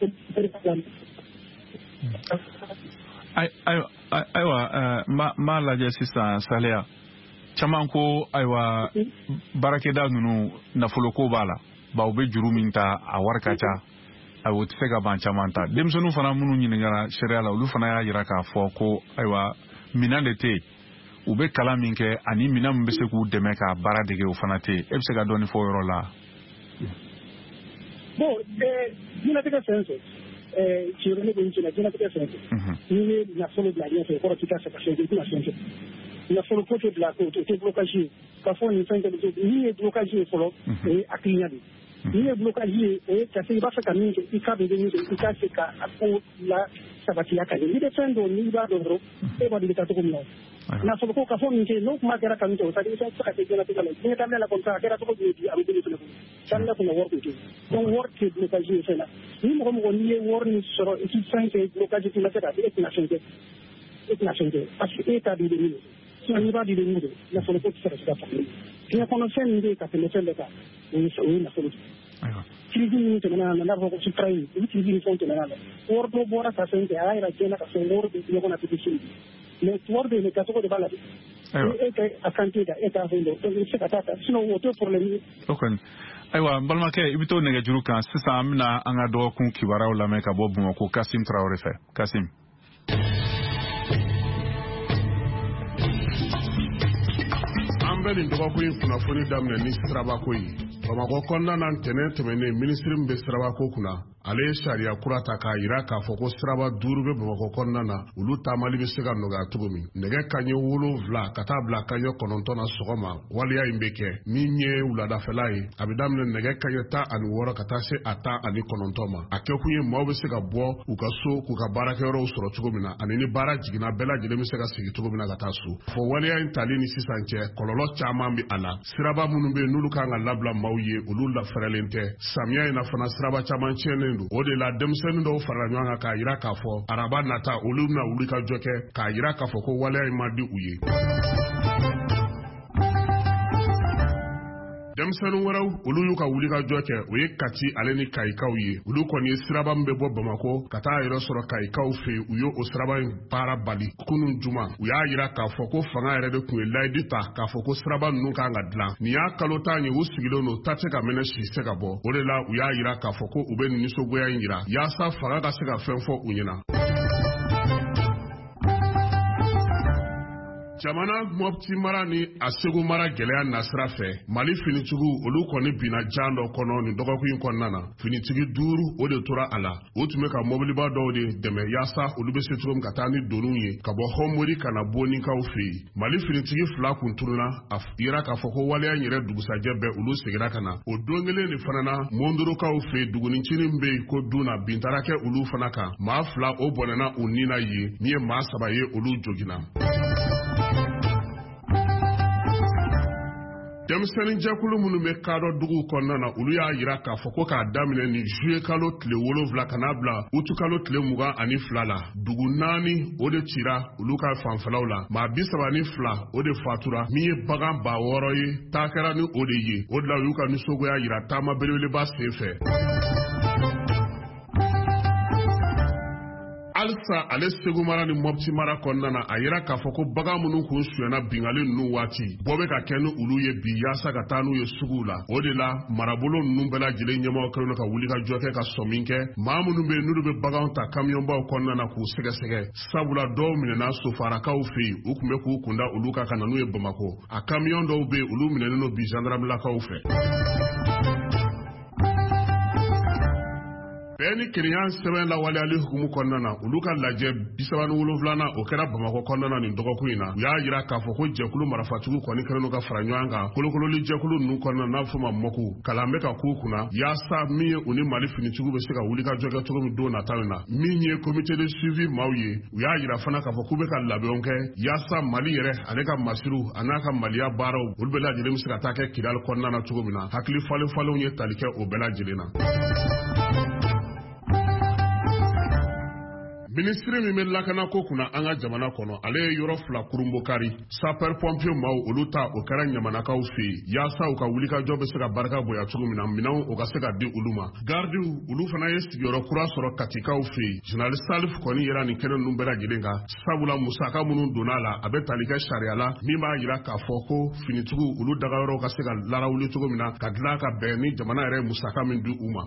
ayiwa m'a lajɛ sisan Saliya caman ko ayiwa baarakɛda ninnu nafoloko b'a la ba u bɛ juru min ta a wari ka ca ayiwa o tɛ se ka ban caman ta denmisɛnninw fana minnu ɲininkara sariya la olu fana y'a jira k'a fɔ ko ayiwa minɛn de tɛ yen u bɛ kalan min kɛ ani minɛn min bɛ se k'u dɛmɛ ka baara dege o fana tɛ yen e bɛ se ka dɔɔni fɔ o yɔrɔ la. bon diɲɛlatigɛ fɛn fɛn ciyɔrɔ ne bɛ n cɛ la diɲɛlatigɛ fɛn fɛn n'i ye nafolo bila ɲɛfɛ kɔrɔ k'i ka fɛ ka fɛn kɛ i tɛna fɛn kɛ nafolo ko tɛ bila ko o tɛ blocage ye k'a fɔ nin fɛn kɛ min ye blocage ye fɔlɔ o ye hakilina de ye min ye blocage ye o ye ka se i b'a fɛ ka min kɛ i k'a bɛ min kɛ i k'a se ka a ko la sabatiya ka ɲɛ n'i bɛ fɛn dɔn n'i b'a dɔn dɔrɔn e b'a dɔn i bɛ taa cogo min na nafolo ko ka fɔ min kɛ n'o kuma kɛra ka min kɛ o t'a di i tɛ se ka kɛ diɲɛlatigɛ la diɲɛ daminɛ la comme ça a kɛra cogo min bi a bɛ deli fana kɔnɔ daminɛ kun na wari tun tɛ donc wari tɛ blocage ye fɛn na ni mɔgɔ mɔgɔ n'i ye wari min sɔrɔ i tɛ fɛn kɛ blocage t'i la se ka e tɛna fɛn kɛ e tɛna fɛn kɛ parce que e t'a di de min sinon n'i b'a di de min de nafolo ko tɛ se ka se ka faamu diɲɛ kɔnɔ fɛn min bɛ yen ka tɛmɛ fɛn bɛɛ kan o ye nafolo de crise min tɛmɛna na n'a fɔ ko suprême olu crise ni fɛnw tɛmɛna na wari dɔ bɔra ka fɛn kɛ a y'a jira diɲɛ na ka fɛn wari bɛ ɲɔgɔn na tɛ sini mais wari bɛ yen kɛcogo de b'a la de a santé da eta hondo donc c'est katata sinon auto problème okay aywa balmake ibito nege juru kan sisa amna anga do kun kibaraw la me ka bo Bamako Kassim Traoré fe Kassim ambeli ndoko in kunnafoni daminɛ ni sirabako ye Bamako kɔnɔna na ntɛnɛn tɛmɛnen minisiri min bɛ sirabako kunna ale ye sariya kura ta k'a yira k'a fɔ ko siraba 5 bɛ Bamako kɔnɔna na olu taamali bɛ se ka nɔgɔya cogo min nɛgɛ kanɲɛ 7 ka taa bila kanɲɛ 9 na sɔgɔma waleya in bɛ kɛ min ye wuladafɛla ye a bɛ daminɛ nɛgɛ kanɲɛ 16 ka taa se a 19 ma a kɛkun ye maaw bɛ se ka bɔ u ka so k'u ka baarakɛyɔrɔw sɔrɔ cogo min na ani ni baara jiginna bɛɛ lajɛlen bɛ se ka sigi cogo min na ka taa so fɔ waleya in tali ni sisan cɛ kɔlɔlɔ caman bɛ a la siraba minnu bɛ n'olu kan ka labila maaw ye olu lafɛrɛlen tɛ samiya in na fana siraba caman tiɲɛnen o de la denmisɛnnin dɔw farala ɲɔgɔn kan k'a yira k'a fɔ araba nata olu bɛna wuli ka jɔ kɛ k'a yira k'a fɔ ko waleya in ma di u ye denmisɛnnin wɛrɛw olu y'u ka wuli ka jɔ kɛ o ye Kati ale ni Kayikaw ye olu kɔni ye siraba min bɛ bɔ Bamako ka taa yɛrɛ sɔrɔ Kayikaw fɛ u ye o siraba in baara bali kunun juma u y'a yira k'a fɔ ko fanga yɛrɛ de tun ye layidi ta k'a fɔ ko siraba ninnu kan ka dilan nin y'a kalo tan ye u sigilen don ta tɛ ka mɛnɛ si se ka bɔ o de la u y'a yira k'a fɔ ko u bɛ nin nisɔngoya in yira yaasa fanga ka se ka fɛn fɔ u ɲɛna jamana Mopti mara ni a Segu mara gɛlɛya nasira fɛ Mali finitigiw olu kɔni binna jan dɔ kɔnɔ nin dɔgɔkun kɔnɔna na finitigi 5 o de tora a la o tun bɛ ka mobiliba dɔw de dɛmɛ yaasa olu bɛ se cogo min ka taa ni doniw ye ka bɔ Hɔmori ka na Bonikaw fɛ yen Mali finitigi 2 kun tununa a yira k'a fɔ ko waleya in yɛrɛ dugusajɛ bɛɛ olu segira ka na o don kelen de fana na Mondorokaw fɛ dugunicinin bɛ yen ko duna bintara kɛ olu fana kan maa 2 o bɔnɛna u nina ye min ye maa 3 ye olu jogina denmisɛnnin jɛkulu minnu bɛ kadɔ dugu kɔnɔna na olu y'a yira k'a fɔ ko k'a daminɛ ni juillet kalo tile 7 ka n'a bila août kalo tile 22 la dugu 4 o de cira olu ka fanfɛlaw la maa 32 o de fatura min ye bagan 600 ye taa kɛra ni o de ye o de la u y'u ka nisɔngoya yira taama belebeleba sen fɛ alisa ale Segu mara ni Mopti mara kɔnɔna na a yira k'a fɔ ko bagan minnu kun suyana bingali ninnu waati bɔ bɛ ka kɛ ni olu ye bi yaasa ka taa n'u ye suguw la o de la marabolo ninnu bɛɛ lajɛlen ɲɛmɔgɔ kɛlen ka wuli ka jɔ kɛ ka sɔmin kɛ maa minnu bɛ n'olu bɛ baganw ta kamiyɔnbaw kɔnɔna na k'u sɛgɛsɛgɛ sabula dɔw minɛna sofarakaw fɛ yen u kun bɛ k'u kunda olu kan ka na n'u ye Bamako a kamiyɔn dɔw bɛ olu minɛnen don bi gendarmelakaw fɛ bɛɛ ni kiriyan sɛbɛn lawaleyali hukumu kɔnɔna na olu ka lajɛ 37 o kɛra Bamako kɔnɔna nin dɔgɔkun in na u y'a yira k'a fɔ ko jɛkulu marafatigiw kɔni kɛlen ka fara ɲɔgɔn kan kolokololi jɛkulu ninnu kɔnɔna n'a fɔ ma mɔku kalan bɛ ka k'u kunna yaasa min ye u ni Mali finitigiw bɛ se ka wuli ka jɔ kɛ cogo min don nataw na min ye comité de suivi maaw ye u y'a yira fana k'a fɔ k'u bɛ ka labɛnw kɛ yaasa Mali yɛrɛ ale ka masiriw a n'a ka maliya baaraw olu bɛɛ lajɛlen bɛ se ka taa kɛ Kidali kɔnɔna na cogo min na hakili falenfalenw ye tali kɛ o bɛɛ lajɛlen na Ministre min bɛ lakana ko kunna an ka jamana kɔnɔ ale ye yɔrɔ 2 kurunbokari sapeur pompier maaw olu ta o kɛra ɲamanakaw fɛ yaasa u ka wuli ka jɔ bɛ se ka barika bonya cogo min na minɛnw o ka se ka di olu ma gardiw olu fana ye sigiyɔrɔ kura sɔrɔ Katikaw fɛ journaliste Salif kɔni yɛrɛ nin kɛnɛ ninnu bɛɛ lajɛlen kan sabula musaka minnu donna la a bɛ tali kɛ sariya la min b'a yira k'a fɔ ko finitigiw olu dagayɔrɔw ka se ka larawuli cogo min na ka dilan ka bɛn ni jamana yɛrɛ musaka min di u ma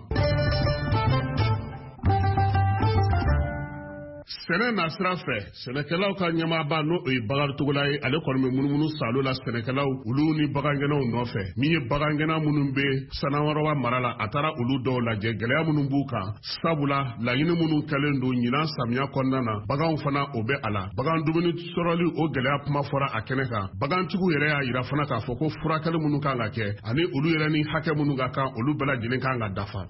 sɛnɛ nasira fɛ sɛnɛkɛlaw ka ɲɛmaaba n'o ye Bakari Togola ye ale kɔni bɛ munumunu salo la sɛnɛkɛlaw olu ni bagangɛnaw nɔfɛ min ye bagangɛna minnu bɛ Sanawɔrɔba mara la a taara olu dɔw lajɛ gɛlɛya minnu b'u kan sabula laɲini minnu kɛlen don ɲinan samiya kɔnɔna na baganw fana o bɛ a la bagan dumuni sɔrɔli o gɛlɛya kuma fɔra a kɛnɛ kan bagantigiw yɛrɛ y'a yira fana k'a fɔ ko furakɛli minnu kan ka kɛ ani olu yɛrɛ ni hakɛ minnu ka kan olu bɛɛ lajɛlen kan ka dafa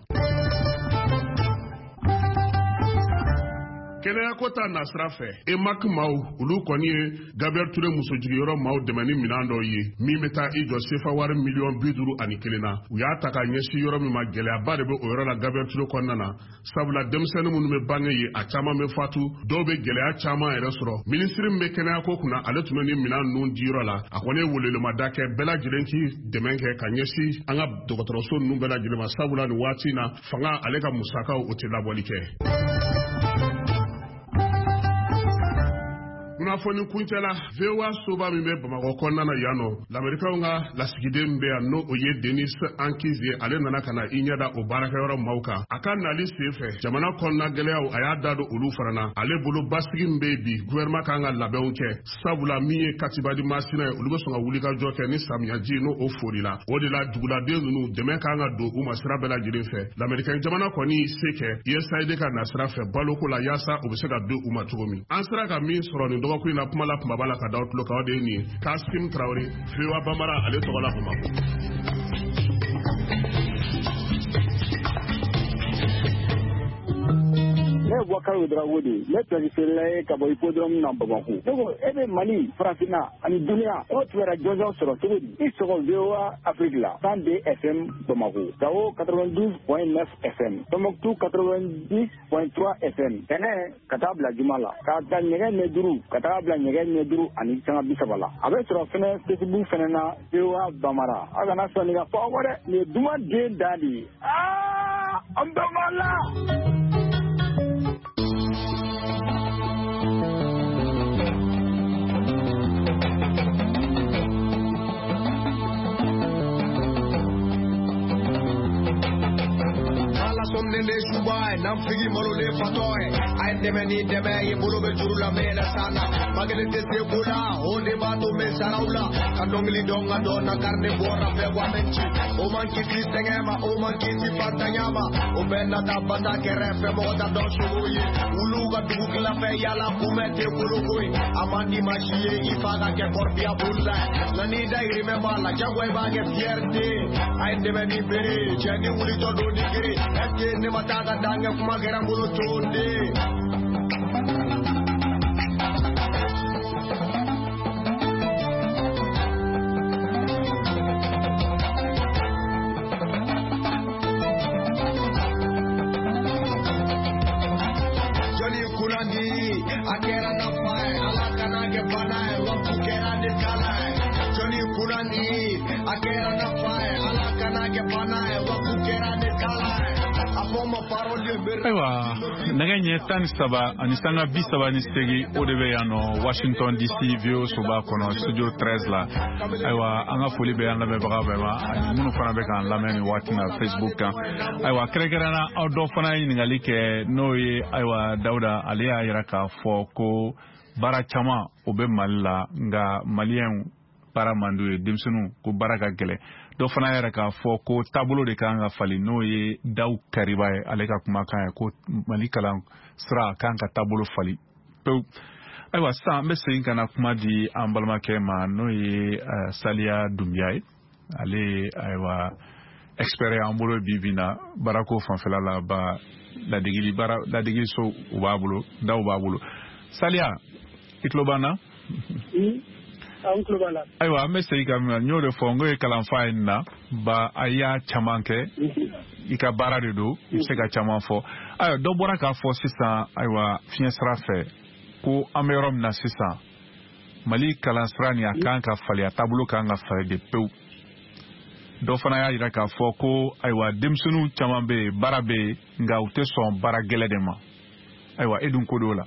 kɛnɛya ko ta nasira fɛ EMAC maaw olu kɔni ye Gabriel Touré musojigiyɔrɔ maaw dɛmɛ ni minɛn dɔw ye min bɛ taa i jɔ sefa wari miliyɔn 51 na u y'a ta ka ɲɛsin yɔrɔ min ma gɛlɛyaba de bɛ o yɔrɔ la Gabriel Touré kɔnɔna na sabula denmisɛnnin minnu bɛ bange ye a caman bɛ fatu dɔw bɛ gɛlɛya caman yɛrɛ sɔrɔ minisiri min bɛ kɛnɛya ko kunna ale tun bɛ ni minɛn ninnu diyɔrɔ la a kɔni ye welewelema kɛ bɛɛ lajɛlen k'i dɛmɛ kɛ ka ɲɛsin an ka dɔgɔtɔrɔso ninnu bɛɛ lajɛlen ma sabula nin waati in na fanga ale ka musakaw o tɛ labɔli kɛ kunnafoni kuncɛla VOA soba min bɛ Bamakɔ kɔnɔna yan nɔ lamɛrikaw ka lasigiden bɛ yan n'o o ye Denis Ankize ale nana ka na i ɲɛda o baarakɛyɔrɔ maaw kan a ka nali senfɛ jamana kɔnɔna gɛlɛyaw a y'a da don olu fana ale bolo basigi min bɛ bi gouvernement kan ka labɛnw kɛ sabula min ye Katibadi Masina ye olu bɛ sɔn ka wuli ka jɔ kɛ ni samiyaji n'o o forila o de la duguladen ninnu dɛmɛ kan ka don u ma sira bɛɛ lajɛlen fɛ lamɛrikain jamana kɔni se kɛ USAID ka nasira fɛ baloko la yaasa u bɛ se ka don u ma cogo min an sera ka min sɔrɔ nin dɔgɔkun in na kuma la kumaba la ka da tulo kan o de ye nin ye Kasim Traoré VOA Bambara ale tɔgɔ la Bamakɔ. Ne Boubacar Dramane ne préféré ka bɔ hippodrome na Bamakɔ. Donc e bɛ Mali farafinna ani duniya o tun bɛ jɔnjɔn sɔrɔ cogo di i sɔgɔ VOA Afrique la 102 FM Bamakɔ Gao 92.9 FM Tombouctou 90.3 FM Tɛnɛ ka taa bila Juma la ka taa ɲɛgɛn ɲɛ duuru ka taa bila ɲɛgɛn ɲɛ duuru ani sanga 30 la a bɛ sɔrɔ fɛnɛ Facebook fɛnɛ na VOA Bambara a kana sɔn nin ka fɔ aw dɛ nin ye dumaden da de ye an bɛ Mali somne le shubai nam figi malo le fatoy ay demeni deme ye bolo be jurula mela sana magale te se bola o de bato me saraula kadongli donga dona carne bora pe guamenci o manki kristengema o manki si pantanyama o benna tabata che refe moda do shuyi uluga dugla fe yala kumete bolo koi amandi machie ifaga che corpia bulla nani dai remember la jagwai bage fierte ay demeni bere cheni ulito do digiri ne mataga danga kuma gera bolo tonde Joni kulandi akera na fae alaka na ge banae wapu kera de kalae Joni kulandi akera na fae alaka na ge banae wapu kera de kalae Aiwa nɛgɛ ɲɛ 17 ani sanga 38 o de bɛ yan nɔ Washington DC VOA soba kɔnɔ studio 13 la aiwa an ka foli bɛ yan lamɛnbaga bɛɛ ma ani minnu fana bɛ k'an lamɛn nin waati na Facebook kan aiwa kɛrɛnkɛrɛnna aw dɔ fana ye ɲininkali kɛ n'o ye aiwa Dawuda ale y'a yira k'a fɔ ko baara caman o bɛ Mali la nka maliyɛnw baara man d'u ye denmisɛnninw ko baara ka gɛlɛn dɔ fana yɛrɛ k'a fɔ ko taabolo de kan ka fali n'o ye Dawu Kariba ye ale ka kumakan ye ko Mali kalan sira kan ka taabolo fali pewu ayiwa sisan an bɛ segin ka na kuma di an balimakɛ ma n'o ye Saliya Dunbiya ye ale ayiwa expert ye an bolo bi na baarako fanfɛla la ba ladegeli so u b'a bolo Dawu b'a bolo Saliya i tulo b'an na ayiwa an bɛ segin ka min n y'o de fɔ n ko ye kalanfa ye nin na ba a y'a caman kɛ i ka baara de don i bɛ se ka caman fɔ ayiwa dɔ bɔra k'a fɔ sisan ayiwa fiɲɛ sira fɛ ko an bɛ yɔrɔ min na sisan Mali kalan sira nin a kan ka fali a taabolo kan ka fali de pewu dɔ fana y'a jira k'a fɔ ko ayiwa denmisɛnninw caman bɛ yen baara bɛ yen nka u tɛ sɔn baara gɛlɛn de ma ayiwa e dun ko d'o la.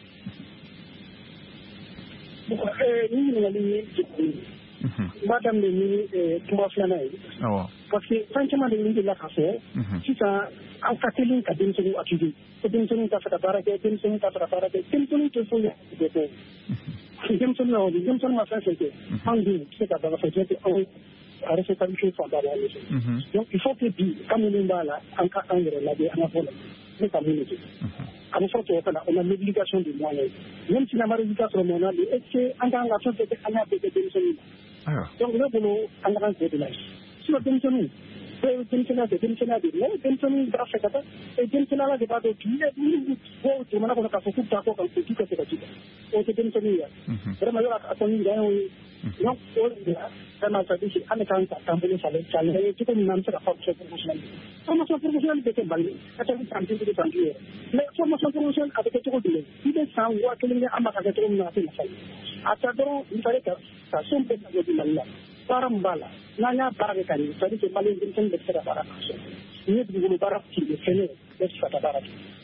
Ni ɲininkali ye n b'a daminɛ ni kuma filanan ye parce que fɛn caman de wulila ka fɔ sisan an ka teli ka denmisɛnninw activer ko denmisɛnninw t'a fɛ ka baara kɛ denmisɛnninw t'a fɛ ka baara kɛ denmisɛnninw tɛ foyi de kɛ denmisɛnninw ma fɛn fɛn kɛ anw dun tɛ se ka baara fɛ jɛ anw a responsabilité fanba de y'ale fɛ donc il faut que bi kan minnu b'a la an ka an yɛrɛ lajɛ an ka fɔ la ne ka mun de kɛ a bɛ fɔ tubabu kan na on a l'obligation de moyens même si n'an ma résultat sɔrɔ mais on a est-ce que an kan ka fɛn fɛn kɛ an y'a bɛɛ kɛ denmisɛnninw na donc ne bolo an ka kan k'o de lajɛ sinon denmisɛnninw denmisɛnninya de mais denmisɛnninw b'a fɛ ka taa denmisɛnninya de b'a dɔn bi bɔ jamana kɔnɔ k'a fɔ k'u taa kɔ kan k'u ka se ka ci o tɛ denmisɛnninw ye vraiment yɔrɔ a kɔni dan y'o ye donc o de la vraiment ça dit an de kan ka taabolo falen k'a lajɛ cogo min na an bɛ se ka formation professionnelle bɛ kɛ Mali ka taa san 5 san 10 yɛrɛ mais formation professionnelle a bɛ kɛ cogo jumɛn i bɛ san 1000 kɛ an b'a ka kɛ cogo min na a tɛ nafa ye a taa dɔrɔn il fallait ka son bɛɛ ka di Mali la baara min b'a la n'an y'a baara kɛ ka ɲɛ c'est à dire que Mali denmisɛnnin bɛ se ka baara k'a sɔrɔ ni ye dugukolo baara tigi fɛn ye bɛɛ se ka taa baara kɛ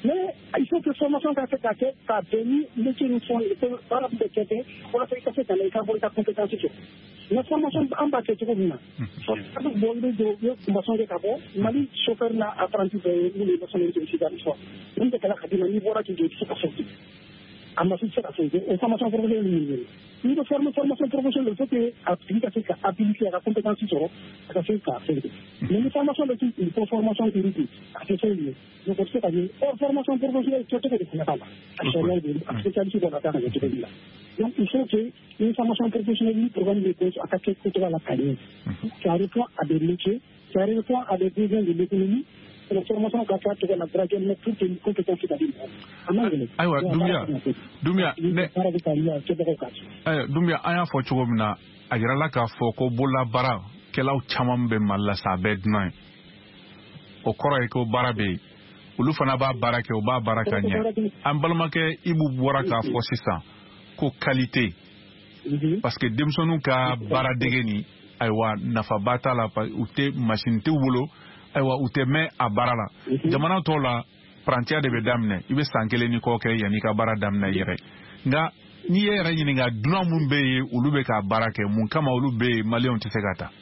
Mais il faut que formation qu'a fait qu'a béni les qui nous font par rapport à quelqu'un on a fait ça dans les cas pour ta compétence. La formation en bas que tu vois là. Ça donc bon de formation de cabo mali chauffeur là apprenti de les leçons de ici dans l'histoire. Donc que la cadena ni bora qui est super sorti. Amma si ça fait une formation professionnelle. Une formation professionnelle faut que appliquer la compétence sur ça fait ça. Mais une formation de type une formation théorique c'est ça lié. Donc c'est à dire formation professionnelle c'est tout que c'est pas là. Spécialité dans la carrière de là. Donc il faut que une formation professionnelle programme de cours attaquer tout la carrière. Ça répond à des métiers, ça répond à des besoins de l'économie. La formation qu'a fait la drague mais toutes les compétences aywa Dumia aya fo cogo min na a yirala k'a fɔ ko bololabara kɛlaw caman bɛ Mali la sa a bɛɛ dunan ye o kɔrɔ ye ko baara bɛ yen olu fana b'a baara kɛ u b'a baara ka ɲɛ an balimakɛ Ibu bɔra k'a fɔ sisan ko qualité parce que denmisɛnninw ka baara dege ni ayiwa nafaba t'a la u tɛ machine t'u bolo ayiwa u tɛ mɛn a baara la jamana tɔw la parantiya de bɛ daminɛ i bɛ san kelen ni kɔ kɛ yanni i ka baara daminɛ yɛrɛ nka n'i ye yɛrɛ ɲininka dunan mun bɛ yen olu bɛ ka baara kɛ mun kama olu bɛ yen maliyɛnw tɛ se ka taa.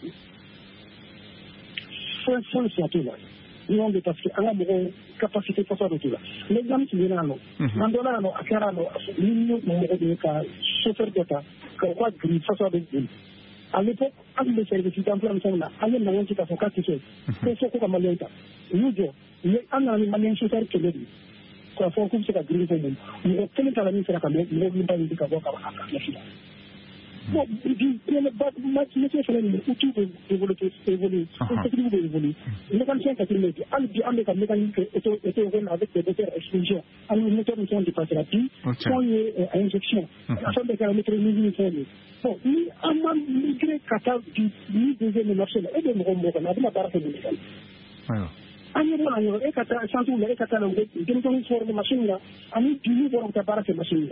Fo siyatu la ɲɔgɔn bɛ parce que an ka mɔgɔw capacité fasa dɔ t'u la l'examen tun bɛ na nɔ an dɔ la nɔ a kɛra nɔ ni mɔgɔ de ye ka chauffeur dɔ ta ka u ka giri fasa dɔ boli à l'époque an tun bɛ service d'emploi min fɛnw na an ye mankan ci k'a fɔ k'a tɛ se ko fo ko ka maliyɛn ta u y'u jɔ an nana ni maliyɛn chauffeur kɛmɛ de k'a fɔ k'u bɛ se ka giri fɛn mun mɔgɔ kelen ta la min sera ka mɔgɔ min ba ɲini ka bɔ ka ɲɛsi la. Bon, métier fɛnɛ nin outil de développer évoluer technique de évoluer mécanicien ka tiri métier hali bi an bɛ ka mécanique auto avec des moteurs explosion ani moteur min fɛnw dépassé la bi fɛnw ye à injection fɛn bɛɛ kɛra météorologie ni fɛn ye bon ni an ma migré ka taa ni deuxième marché la e bɛ mɔgɔ kan a bɛna baara kɛ mun de kan an ye mana ɲɔgɔn e ka taa centre la e ka taa la denmisɛnninw former machine la ani bi ni bɔra u ka baara kɛ machine la.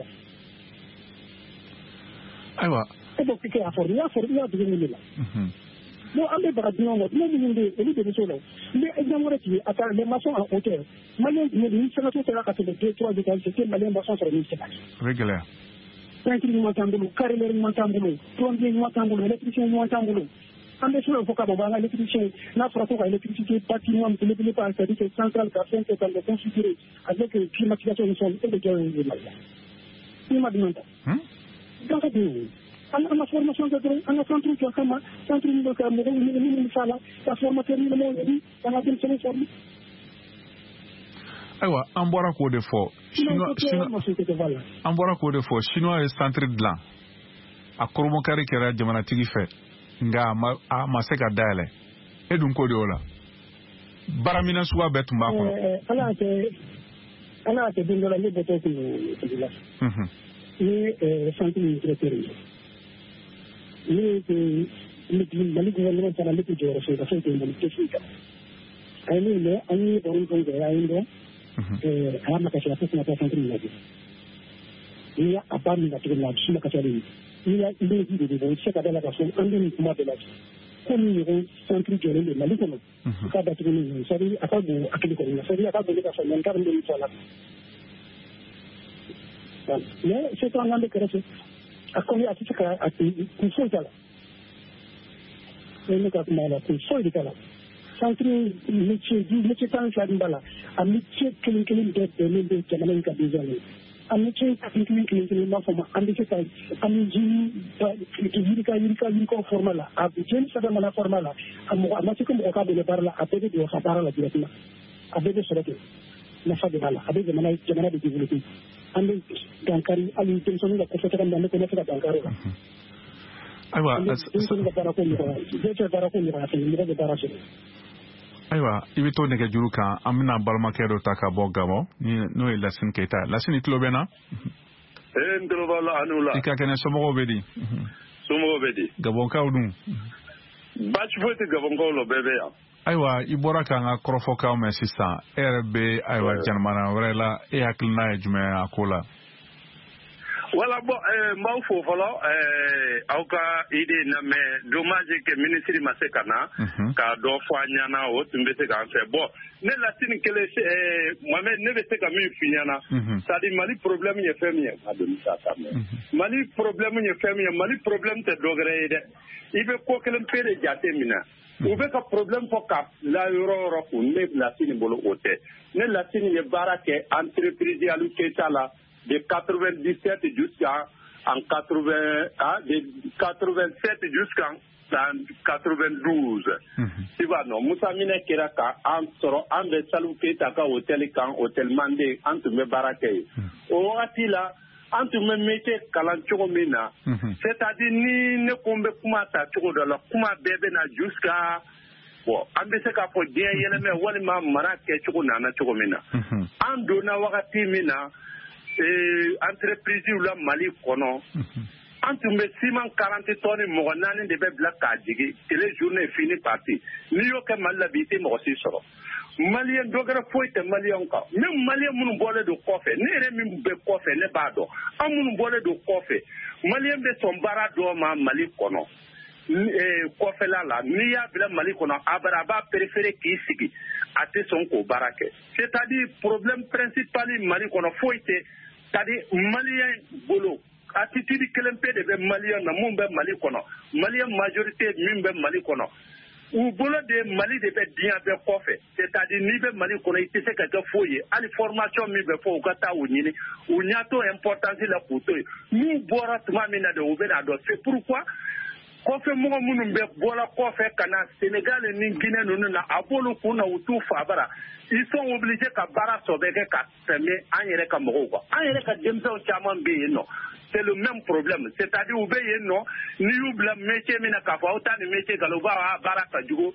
Ayiwa. E b'o kɛ a former y'a dugu min de la. Bon an bɛ baga dunan ma dunan minnu bɛ yen olu de bɛ s'o la n bɛ exemple wɛrɛ ci a taara les maçons en hauteur maliyɛn jumɛn de ni sɛgɛso sera ka tɛmɛ 2-3 étages c'est que maliyɛn maçon sɔrɔ min sɛgɛn. O bɛ gɛlɛya. peintre ɲuman t'an bolo carreleur ɲuman t'an bolo plombier ɲuman t'an bolo électricien ɲuman t'an bolo an bɛ sɔrɔ fɔ ka bɔ an ka électricien n'a fɔra ko ka électricité bâtiment belebeleba c'est-à-dire que centrale ka fɛn kɛ ka le configurer avec climatisation ni fɛnw e bɛ kɛ o ye Mali la i ma dunan ta. donc an ka formation kɛ dɔrɔn an ka centre jɔ kama centre min bɛ ka mɔgɔw minnu fa la ka formateur ɲɛnamaw ɲini ka na denmisɛnninw former. Ayiwa an bɔra k'o de fɔ chinois ye centre dilan a koromokari kɛra jamanatigi fɛ nka a ma se ka dayɛlɛ e dun ko de o la baaraminɛn suguya bɛɛ tun b'a kɔnɔ. ala y'a kɛ don dɔ la ne bɔtɔ kun la ni centre min directeur ye ne Mali gouvernement fana ne tɛ jɔyɔrɔ foyi ka foyi tɛ Mali tɛ foyi kan a ye min mɛn an ye baro fɛn kɛ a ye dɔn a y'a makasi a ko kuma taa centre min lajɛ n'i y'a ba min na cogo min na a dusu makasalen n'i y'a idée ji de bɔ i tɛ se ka da la ka fɔ an bɛ nin kuma bɛɛ lajɛ ko nin ɲɔgɔn centre jɔlen bɛ Mali kɔnɔ i k'a datugu ni nin c'est à dire a ka bon hakili kɔni na c'est à dire a ka bon ne ka fɔ mɛ n t'a dɔn n bɛ min fɔ a la mais c'est an kan bɛ kɛrɛfɛ a kɔni a tɛ se ka kun foyi t'a la ne ka kuma la kun foyi de t'a la centre métier tan fila min b'a la a métier kelen kelen bɛɛ bɛnnen bɛ jamana in ka besoin ye a métier kelen b'a fɔ ma an bɛ se ka an bɛ yirikaw former la a jɛni sɛbɛn mana former la a ma se ko mɔgɔ k'a dɛmɛ baara la a bɛɛ bɛ don a ka baara la directement a bɛɛ bɛ sɔrɔ kɛ nafa de b'a la a bɛ jamana de développer an bɛ dankari hali denmisɛnninw ka kɔfɛ taga min na ne ko ne tɛ ka dankari o la. Ayiwa ayiwa i bɛ to nɛgɛjuru kan an bɛna balimakɛ dɔ ta ka bɔ Gabɔn n'o ye Lasine Keyita Lasine i tulo bɛ na. n tulo b'a la ani wula. i ka kɛnɛ somɔgɔw bɛ di. somɔgɔw bɛ di. Gabɔnkaw dun. baasi foyi tɛ Gabɔnkaw la bɛɛ bɛ yan. Ayiwa i bɔra k'an ka kɔrɔfɔkaw mɛn sisan e yɛrɛ bɛ ayiwa jamana wɛrɛ la e hakilina ye jumɛn a ko la. Voilà, bon, m'au faut falloir, aucun idée, mais dommage que le ministre Massekana, car deux fois Nyana, ou tu me sais qu'en fait, bon, ne la signe que les, moi-même, ne sais qu'à mieux finir, ça dit, Mali problème, il est fait mieux, Mali problème, il est fait mieux, Mali problème, c'est d'ogré, il veut quoi que l'on peut les gâter, mina. Ou bien un problème pour cap la euro pour ne la signe bolo hôtel. Ne la signe barake entreprise à l'Uketa là de 97 jusqu'à en 80 de 87 jusqu'en 92. Tu vois non Moussa Mine Keraka en soro en de saluketa ka hôtel kan hôtel mandé entre me barake. Au wati là entre me métier kalanchogo mina c'est-à-dire ni ne kombe kuma ta chogo de la kuma bébé na jusqu'à bon ambese ka fo bien yele me wali ma mara ke chogo na chogo mina ando na wakati mina entreprise ou la Mali kono entre me ciment 40 tonnes mo nani de be black ka jigi tele journée fini parti ni yo ke mal habité mo aussi soro Malien dogara foite Malien ka même Malien munu bolé do kofe ne re mi be kofe ne bado amunu bolé do kofe Malien be son bara do ma Mali kono kofe la ni ya bila Mali kono abaraba préféré ki sigi ate son ko barake c'est-à-dire problème principal Mali kono foite c'est-à-dire Malien bolo attitude kelempe de be Malien na mumbe Mali kono Malien majorité mimbe Mali kono ou bolo de Mali de be bien be kofe c'est-à-dire ni be Mali kono ite se ka foye ali formation mi be fo ukata unyini unyato importance la kuto nous bora tuma mina de obena do c'est pourquoi kofe mo munum be bola kofe kana Sénégal ni Guinée nunu na abolo kuna utu fabara ils sont obligés ka bara sobeke ka teme anyere ka mogo ko anyere ka demso chaman be no c'est le même problème c'est-à-dire oubeye non ni oubla métier mina ka fa autant de métier galoba baraka jugo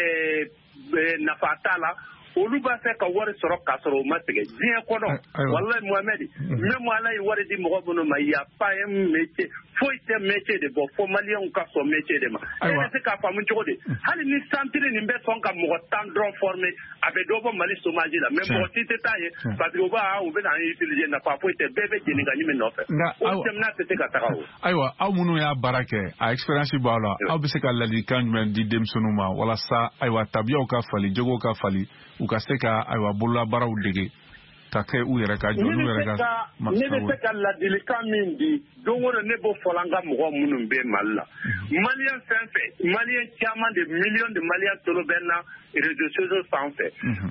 na fatala oluba fait ka wari soro ka soro matege bien ko non wallahi Mohamed même wala yi wari di mo bono ma ya pas un métier faut être métier de bon faut malien ka so métier de ma c'est ka fa mun jode hali ni santire ni be son ka mo tandron formé avec dobo mali chômage là même bon si c'est taillé parce que ba ou be na utiliser na pas faut être bébé jeni ga nyime no fait o temna c'est ka takawo aywa aw munu ya barake a experience ba la aw be se ka lali kan men di dem sunuma wala sa aywa tabiya ka fali jogo ka fali u ka se ka aywa bolla baraw dege ka ke u yɛrɛ ka jɔ n'u yɛrɛ ka ne bɛ se ka ladilikan min di don o don ne b'o fɔ an ka mɔgɔ minnu bɛ Mali la maliyɛn fɛn fɛn maliyɛn caman de millions de maliyɛn tolo bɛ na réseaux sociaux sanfɛ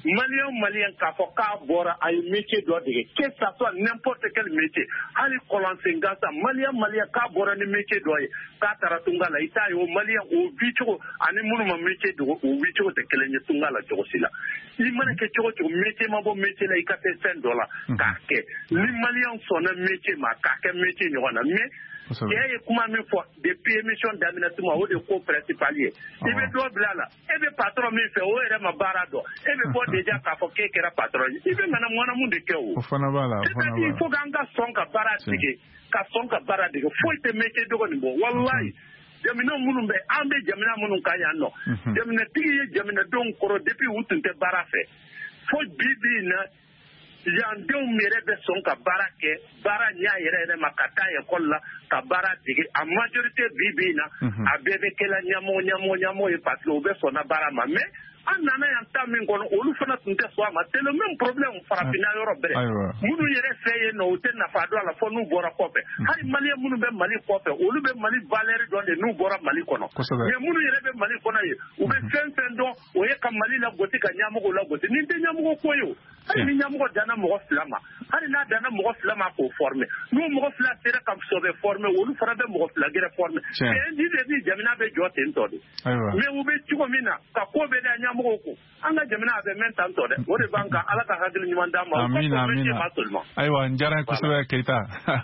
maliyɛn k'a fɔ k'a bɔra a ye métier dɔ dege que ça soit n'importe quel métier hali kɔlɔnsen gansan maliyɛn k'a bɔra ni métier dɔ ye k'a taara tunga la i t'a ye o maliyɛn o vi cogo ani minnu ma métier dogo o vi cogo tɛ kelen ye tunga la cogo si la i mana kɛ cogo cogo métier ma bɔ métier la i ka se fɛn dɔ la k'a kɛ ni maliyɛn sɔnna métier ma k'a kɛ métier ɲɔgɔn na mais cɛ ye kuma min fɔ depuis émission daminɛ tuma o de ko principal ye i bɛ dɔ bila la e bɛ patron min fɛ o yɛrɛ ma baara dɔn e bɛ bɔ déjà k'a fɔ k'e kɛra patron ye i bɛ ŋanamu de kɛ o c'est-à-dire il faut k'an ka sɔn ka baara dege ka sɔn ka baara dege foyi tɛ métier dogo nin bɔ wallahi jamana minnu bɛ an bɛ jamana minnu kan yan nɔ jamanatigi ye jamanadenw kɔrɔ depuis u tun tɛ baara fɛ fo bi na yandenw yɛrɛ bɛ sɔn ka baara kɛ baara ɲɛ yɛrɛ ma ka taa école la ka baara dege a majorité bi na a bɛɛ bɛ kɛla ɲamɔgɔ ye parce que u bɛ sɔn na baara ma mais an nana yan ta min kɔnɔ olu fana tun tɛ sɔn a ma c'est le même problème farafinna yɔrɔ bɛɛ minnu yɛrɛ fɛ yen nɔ u tɛ nafa dɔn a la fɔ n'u bɔra kɔfɛ hali maliyɛn minnu bɛ Mali kɔfɛ olu bɛ Mali valeur dɔn de n'u bɔra Mali kɔnɔ mais minnu yɛrɛ bɛ Mali kɔnɔ ye u bɛ fɛn fɛn dɔn o ye ka Mali lagosi ka ɲamɔgɔw lagosi nin tɛ ɲamɔgɔ ko ye o hali ni ɲamɔgɔ danna mɔgɔ fila ma hali n'a danna mɔgɔ fila ma k'o former n'u mɔgɔ fila sera ka sɔbɛ former olu fana bɛ mɔgɔ fila gɛrɛ former c'est ni jamana bɛ jɔ ten tɔ de mais u bɛ cogo min na ka ko bɛ da ɲamɔgɔw ko an ka jamana a bɛ mɛn tan tɔ dɛ o de b'an kan Ala ka hakili ɲuman d'an ma amina ayiwa n diyara n kosɛbɛ Keita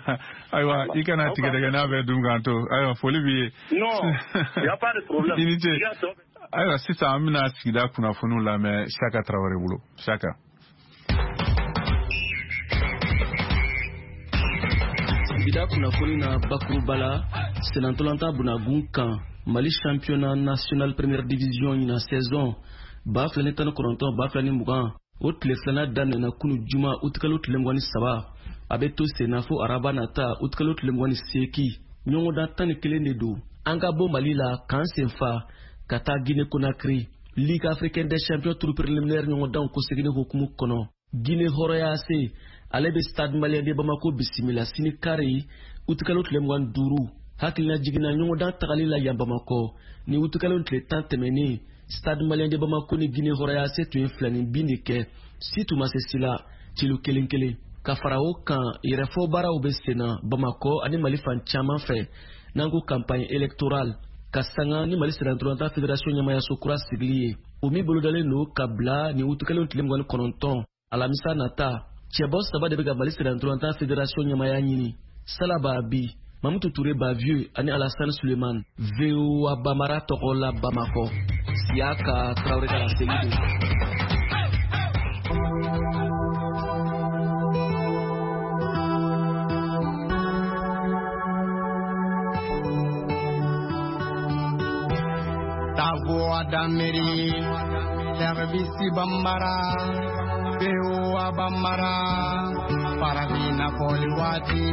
ayiwa i kana tigɛdɛgɛ n'a bɛ dun kan to ayiwa foli b'i ye non y a pas de problème i ni ce ayiwa sisan an bɛna sigida kunnafoniw lamɛn Saka Tarawele bolo Saka sigida kunnafoni na bakuruba la senatolanta Bunagun kan Mali championnat national première division ɲina saison ba filani tan kɔnɔntɔn ba filani mugan o tile filana daminɛna kunu juma o tigalo tile 23 abeto senafo araba nata utkalo tulemwani seki nyongo da tani kelende do anga bo malila kan senfa kata Guinée Conakry Ligue africaine des champions tour préliminaire nyongo da ko segine hukumu kono Guinée horoya se alebe stade malien de Bamako bisimila sini kare utkalo tulemwan duru hakilina jigina nyongo da tagalila ya Bamako ni utkalo tle tantemeni stade malien de Bamako ni Guinée horoya se tu inflani binike situ masesila tilu kelenkele ka farao kan irefo bara obesena Bamako ani Mali fan chaman fe nango campagne électorale kasanga ni Mali Sénat fédération nyamaya sokura sigliye omi bolodale no kabla ni utukale tilemgwan kononton alamisa nata chebos taba de Mali Sénat fédération nyamaya nyini salaba bi Mamutu Touré ba vieux ani Alassane Suleiman veo Bamara tokola Bamako siaka Traoré kala segide Voix d'Amérique, service Bambara, Beoa Bambara, Paravina Poliwati.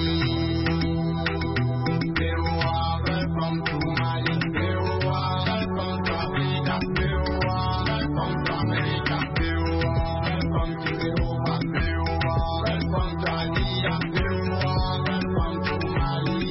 Beoa, welcome to Mali. Beoa, welcome to Africa. Beoa, welcome to America. Beoa, welcome to Europa. Beoa, welcome to Alia. Beoa, welcome to Mali.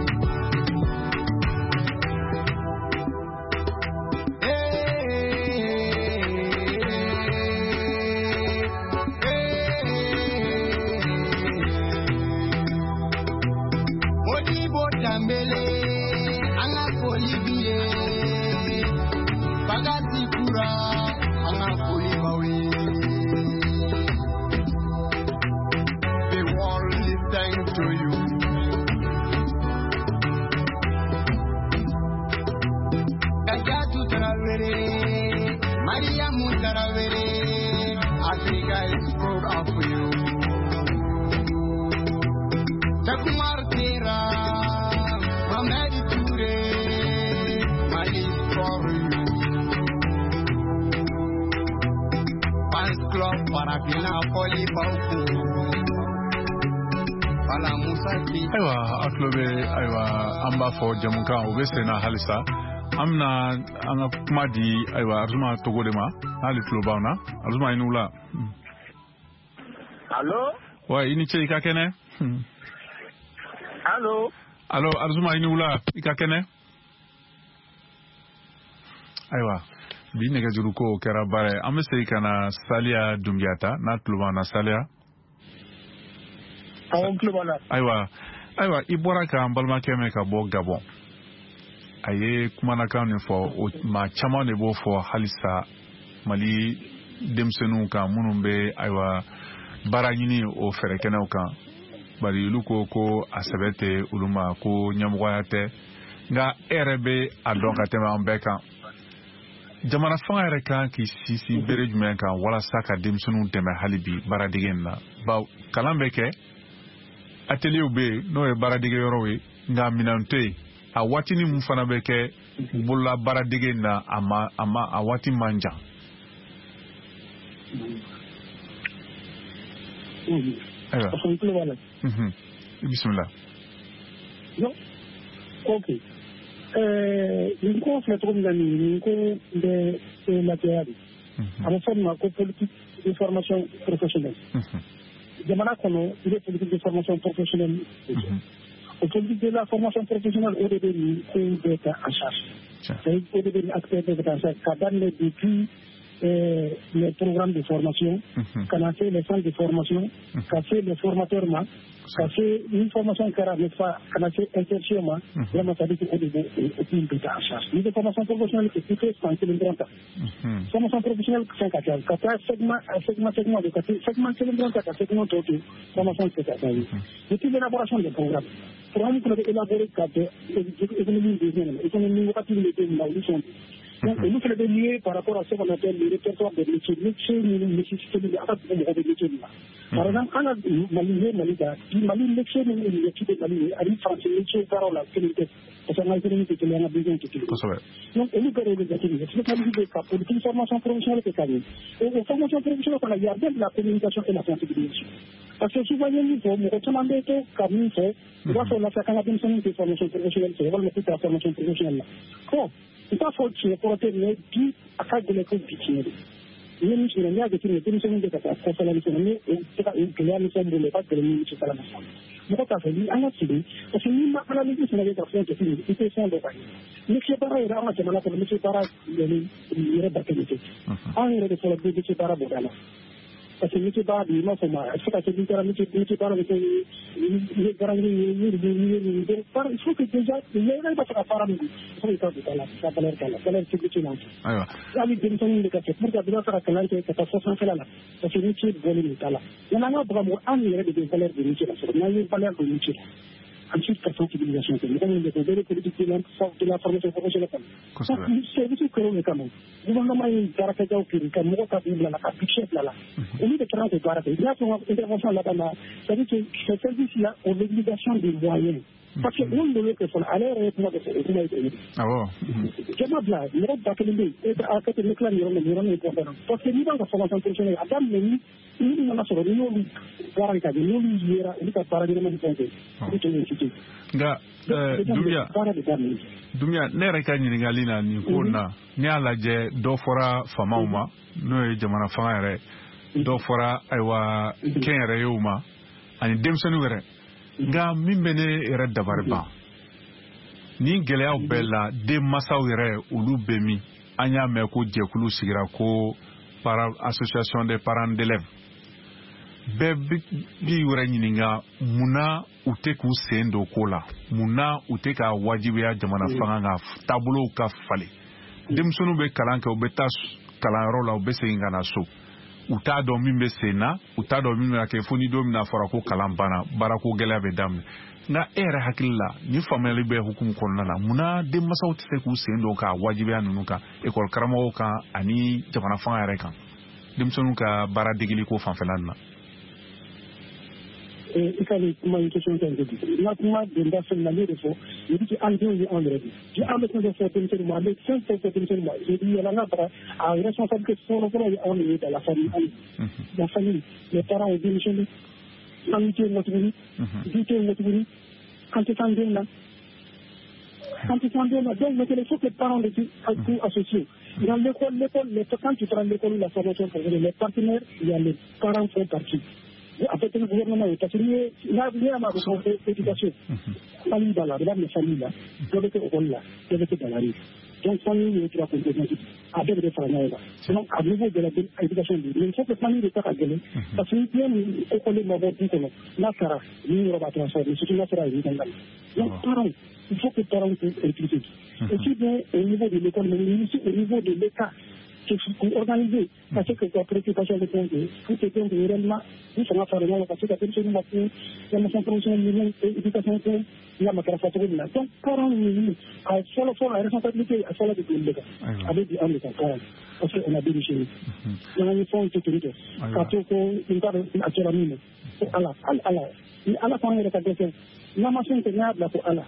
Africa is proud of you. Takumar Tera, Mamadi Touré, Mali is for you. Fans Club, Parafina, Poli Bauku. Pala Musaki. Aywa, aklobe, aywa, amba for Jamuka, Obesena Halisa. Amna anga kumadi aywa Arzuma Togodema ali Tulobauna Arzuma inula. Allô? Ouais, ini che ikakene? Allô? Allô, Arzuma inula ikakene? Aywa, binega juruko kerabare amese ikana Salia Dumbiata na Tulobauna Salia. Aywa, ibora ka mbalma keme ka bo Gabon. Aye kumana kan ne fo ma chama ne bo fo halisa Mali demsenu kan munumbe aywa baranyini o ferekene kan bari luko ko asabete uluma ko nyamgoyate nga erebe adonka tema ambeka jamana fanga reka ki sisi bere jumen kan wala saka demsenu teme halibi baradigen na ba kalambeke atelier be no e baradige yorowe nga minante a watini mufana beke bulla baradige na ama a wati manja bismillah no okay niko fleto ngani niko de la théorie ama forma ko politique de formation professionnelle jamana kono ile politique de formation professionnelle au politique de la formation professionnelle au début c'est d'être en charge c'est au début acteur d'être en charge quand depuis les programmes de formation, qu'on a fait les centres de formation, qu'on a fait les formateurs, qu'on a fait une formation qu'on a fait insertion, vraiment ça dit qu'on est une bêta en charge. Une formation professionnelle qui est plutôt santé le grand temps. Formation professionnelle qui est 5 4 segment de côté, segment c'est le grand temps, segment total, formation c'est 4 depuis l'élaboration des programmes. Programme qu'on a élaboré 4 économie deuxième, économie rapidité, là où ils sont. Donc, nous faisons des liens par rapport à ce qu'on appelle le répertoire des métiers. Nous nécessitons des métiers. Par exemple, quand on a Mali, métier, nous études de Mali, à l'île métier, par la qualité. Parce qu'on a besoin de donc, on nous permet de activités. C'est le cas de pour une formation professionnelle qui est gagnée. Et la formation professionnelle, on a gardé la communication et la sensibilisation. parce que souvent il faut me recommander que comme il faut il va faire la formation professionnelle c'est vraiment la formation professionnelle bon il faut que le protéine qui a fait de l'école pitching même si on a des télévisions de la conférence mais il y a une sorte de pas de l'université de la nation moi ça fait un an parce que nous ma analyse c'est la question de c'est ça de monsieur para era una semana con monsieur para il era battuto ah era de solo de para bodala parce que monsieur para di ma insomma c'est pas que dire monsieur para che il garanti il para il faut que déjà il y a pas para mi c'est ça de la valeur c'est que tu n'as aiwa yani dem tan de ka pour que bila sara kala ke ta so san fela parce que monsieur volume tala yana na bra mo an yere de valeur de monsieur na y valeur de monsieur ensuite la sensibilisation que nous avons des politiques de la formation professionnelle c'est ce que nous avons gouvernement il caractère au pays comme moi quand il la budget là au lieu de prendre de garder il y a une intervention là-bas ça veut dire que ce service là a l'obligation des moyens parce que on ne veut que son aller répondre de ah bon comment là il va pas que lui et à côté de l'éclat il y a une important parce que nous dans la formation professionnelle adam ni nous on a sur nous garantie de nous hier il va pas dire même point nga dumia ne yɛrɛ ka ɲininkali na nin ko na ni y'a lajɛ dɔ fɔra famaw ma n'o ye jamana fanga yɛrɛ dɔ fɔra ayiwa kɛn yɛrɛ yew ma ani denmisɛnninw yɛrɛ nga min bɛ ne yɛrɛ dabari ban ni gɛlɛyaw bɛɛ la den masaw yɛrɛ olu bɛ min an y'a mɛn ko jɛkulu sigira ko association des parents d'élèves bɛɛ bi yɛrɛ ɲininka munna u tɛ k'u sen don ko la munna u tɛ ka wajibiya jamana fanga ka taabolow ka falen denmisɛnninw bɛ kalan kɛ u bɛ taa kalanyɔrɔ la u bɛ segin ka na so u t'a dɔn min bɛ sen na u t'a dɔn min bɛ kɛ fo ni don min na fɔra ko kalan banna baarako gɛlɛya bɛ daminɛ nka e yɛrɛ hakili la ni faamuyali bɛ hukumu kɔnɔna na munna denmansaw tɛ se k'u sen don ka wajibiya ninnu kan ekɔli karamɔgɔw kan ani jamana fanga yɛrɛ kan denmisɛnninw ka baara degeli ko fanfɛla nin na. il fallait comment une question de la comment de faire la loi de fond il dit en deux en deux j'ai en besoin de faire une chose avec 5 personnes moi j'ai dit là là à responsabilité sur le plan on est dans la famille les parents ont démissionné l'amitié notre vie l'unité notre vie quand tu t'en viens là donc il faut que les parents soient associés dans l'école quand tu prends l'école la formation pour les partenaires il y a les parents font partie avec le gouvernement parce que là il y a ma éducation famille là la famille là doit être au là doit être dans la rue donc famille est très compétente avec des familles là sinon à niveau de l'éducation il faut que famille est pas gagner parce que bien école mobile dit que là ça il va transformer ce qui va faire donc parents il faut que parents éduquent et puis au niveau de l'école mais aussi au niveau de l'État pour organiser parce que la préoccupation de compter tout est bien réellement nous sommes à faire le parce que la personne il y a une fonction éducation il y a ma caractère de là donc parents à solo la responsabilité à solo de l'État avec du âme parce qu'on a des chez nous on a une fonds de sécurité quand on parle à la mine Allah quand il est à la machine que n'a pas pour Allah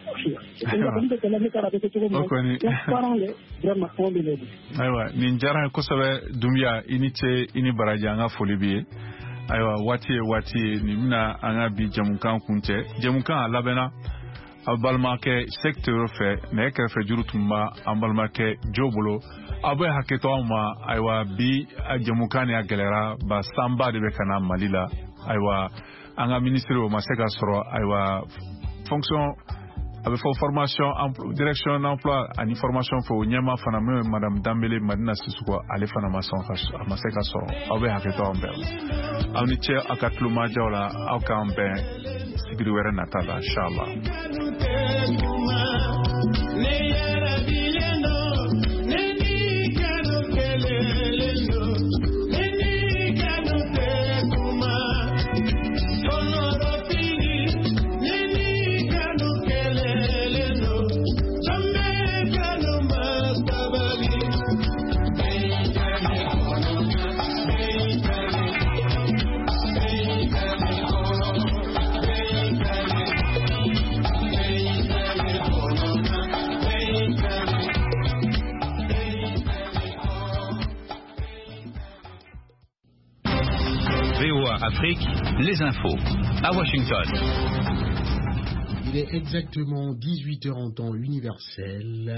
aiwa nin jara kosɛbɛ dumiya ini ce ini baraji an ka foli bi ye aiwa waati ni mina an ka bi jamukan kuncɛ jamukan a labɛnna a balimakɛ secteur fɛ nɛgɛ kɛrɛfɛ juru tun b'a an balimakɛ jo bolo a bɛ hakɛto anw ma aiwa bi jamukan ni a gɛlɛyara ba sanba de bɛ ka na Mali la aiwa an ka ministre o ma se ka sɔrɔ aiwa fonction avec formation direction d'emploi ani formation fo nyama fana me madame Dambele Madina Sisuko ale fana ma son ka maseka so abe haketo ambe awni che akatluma jawla aw ka ambe sigiri wera natala inshallah VOA Afrique, les infos à Washington. Il est exactement 18h en temps universel.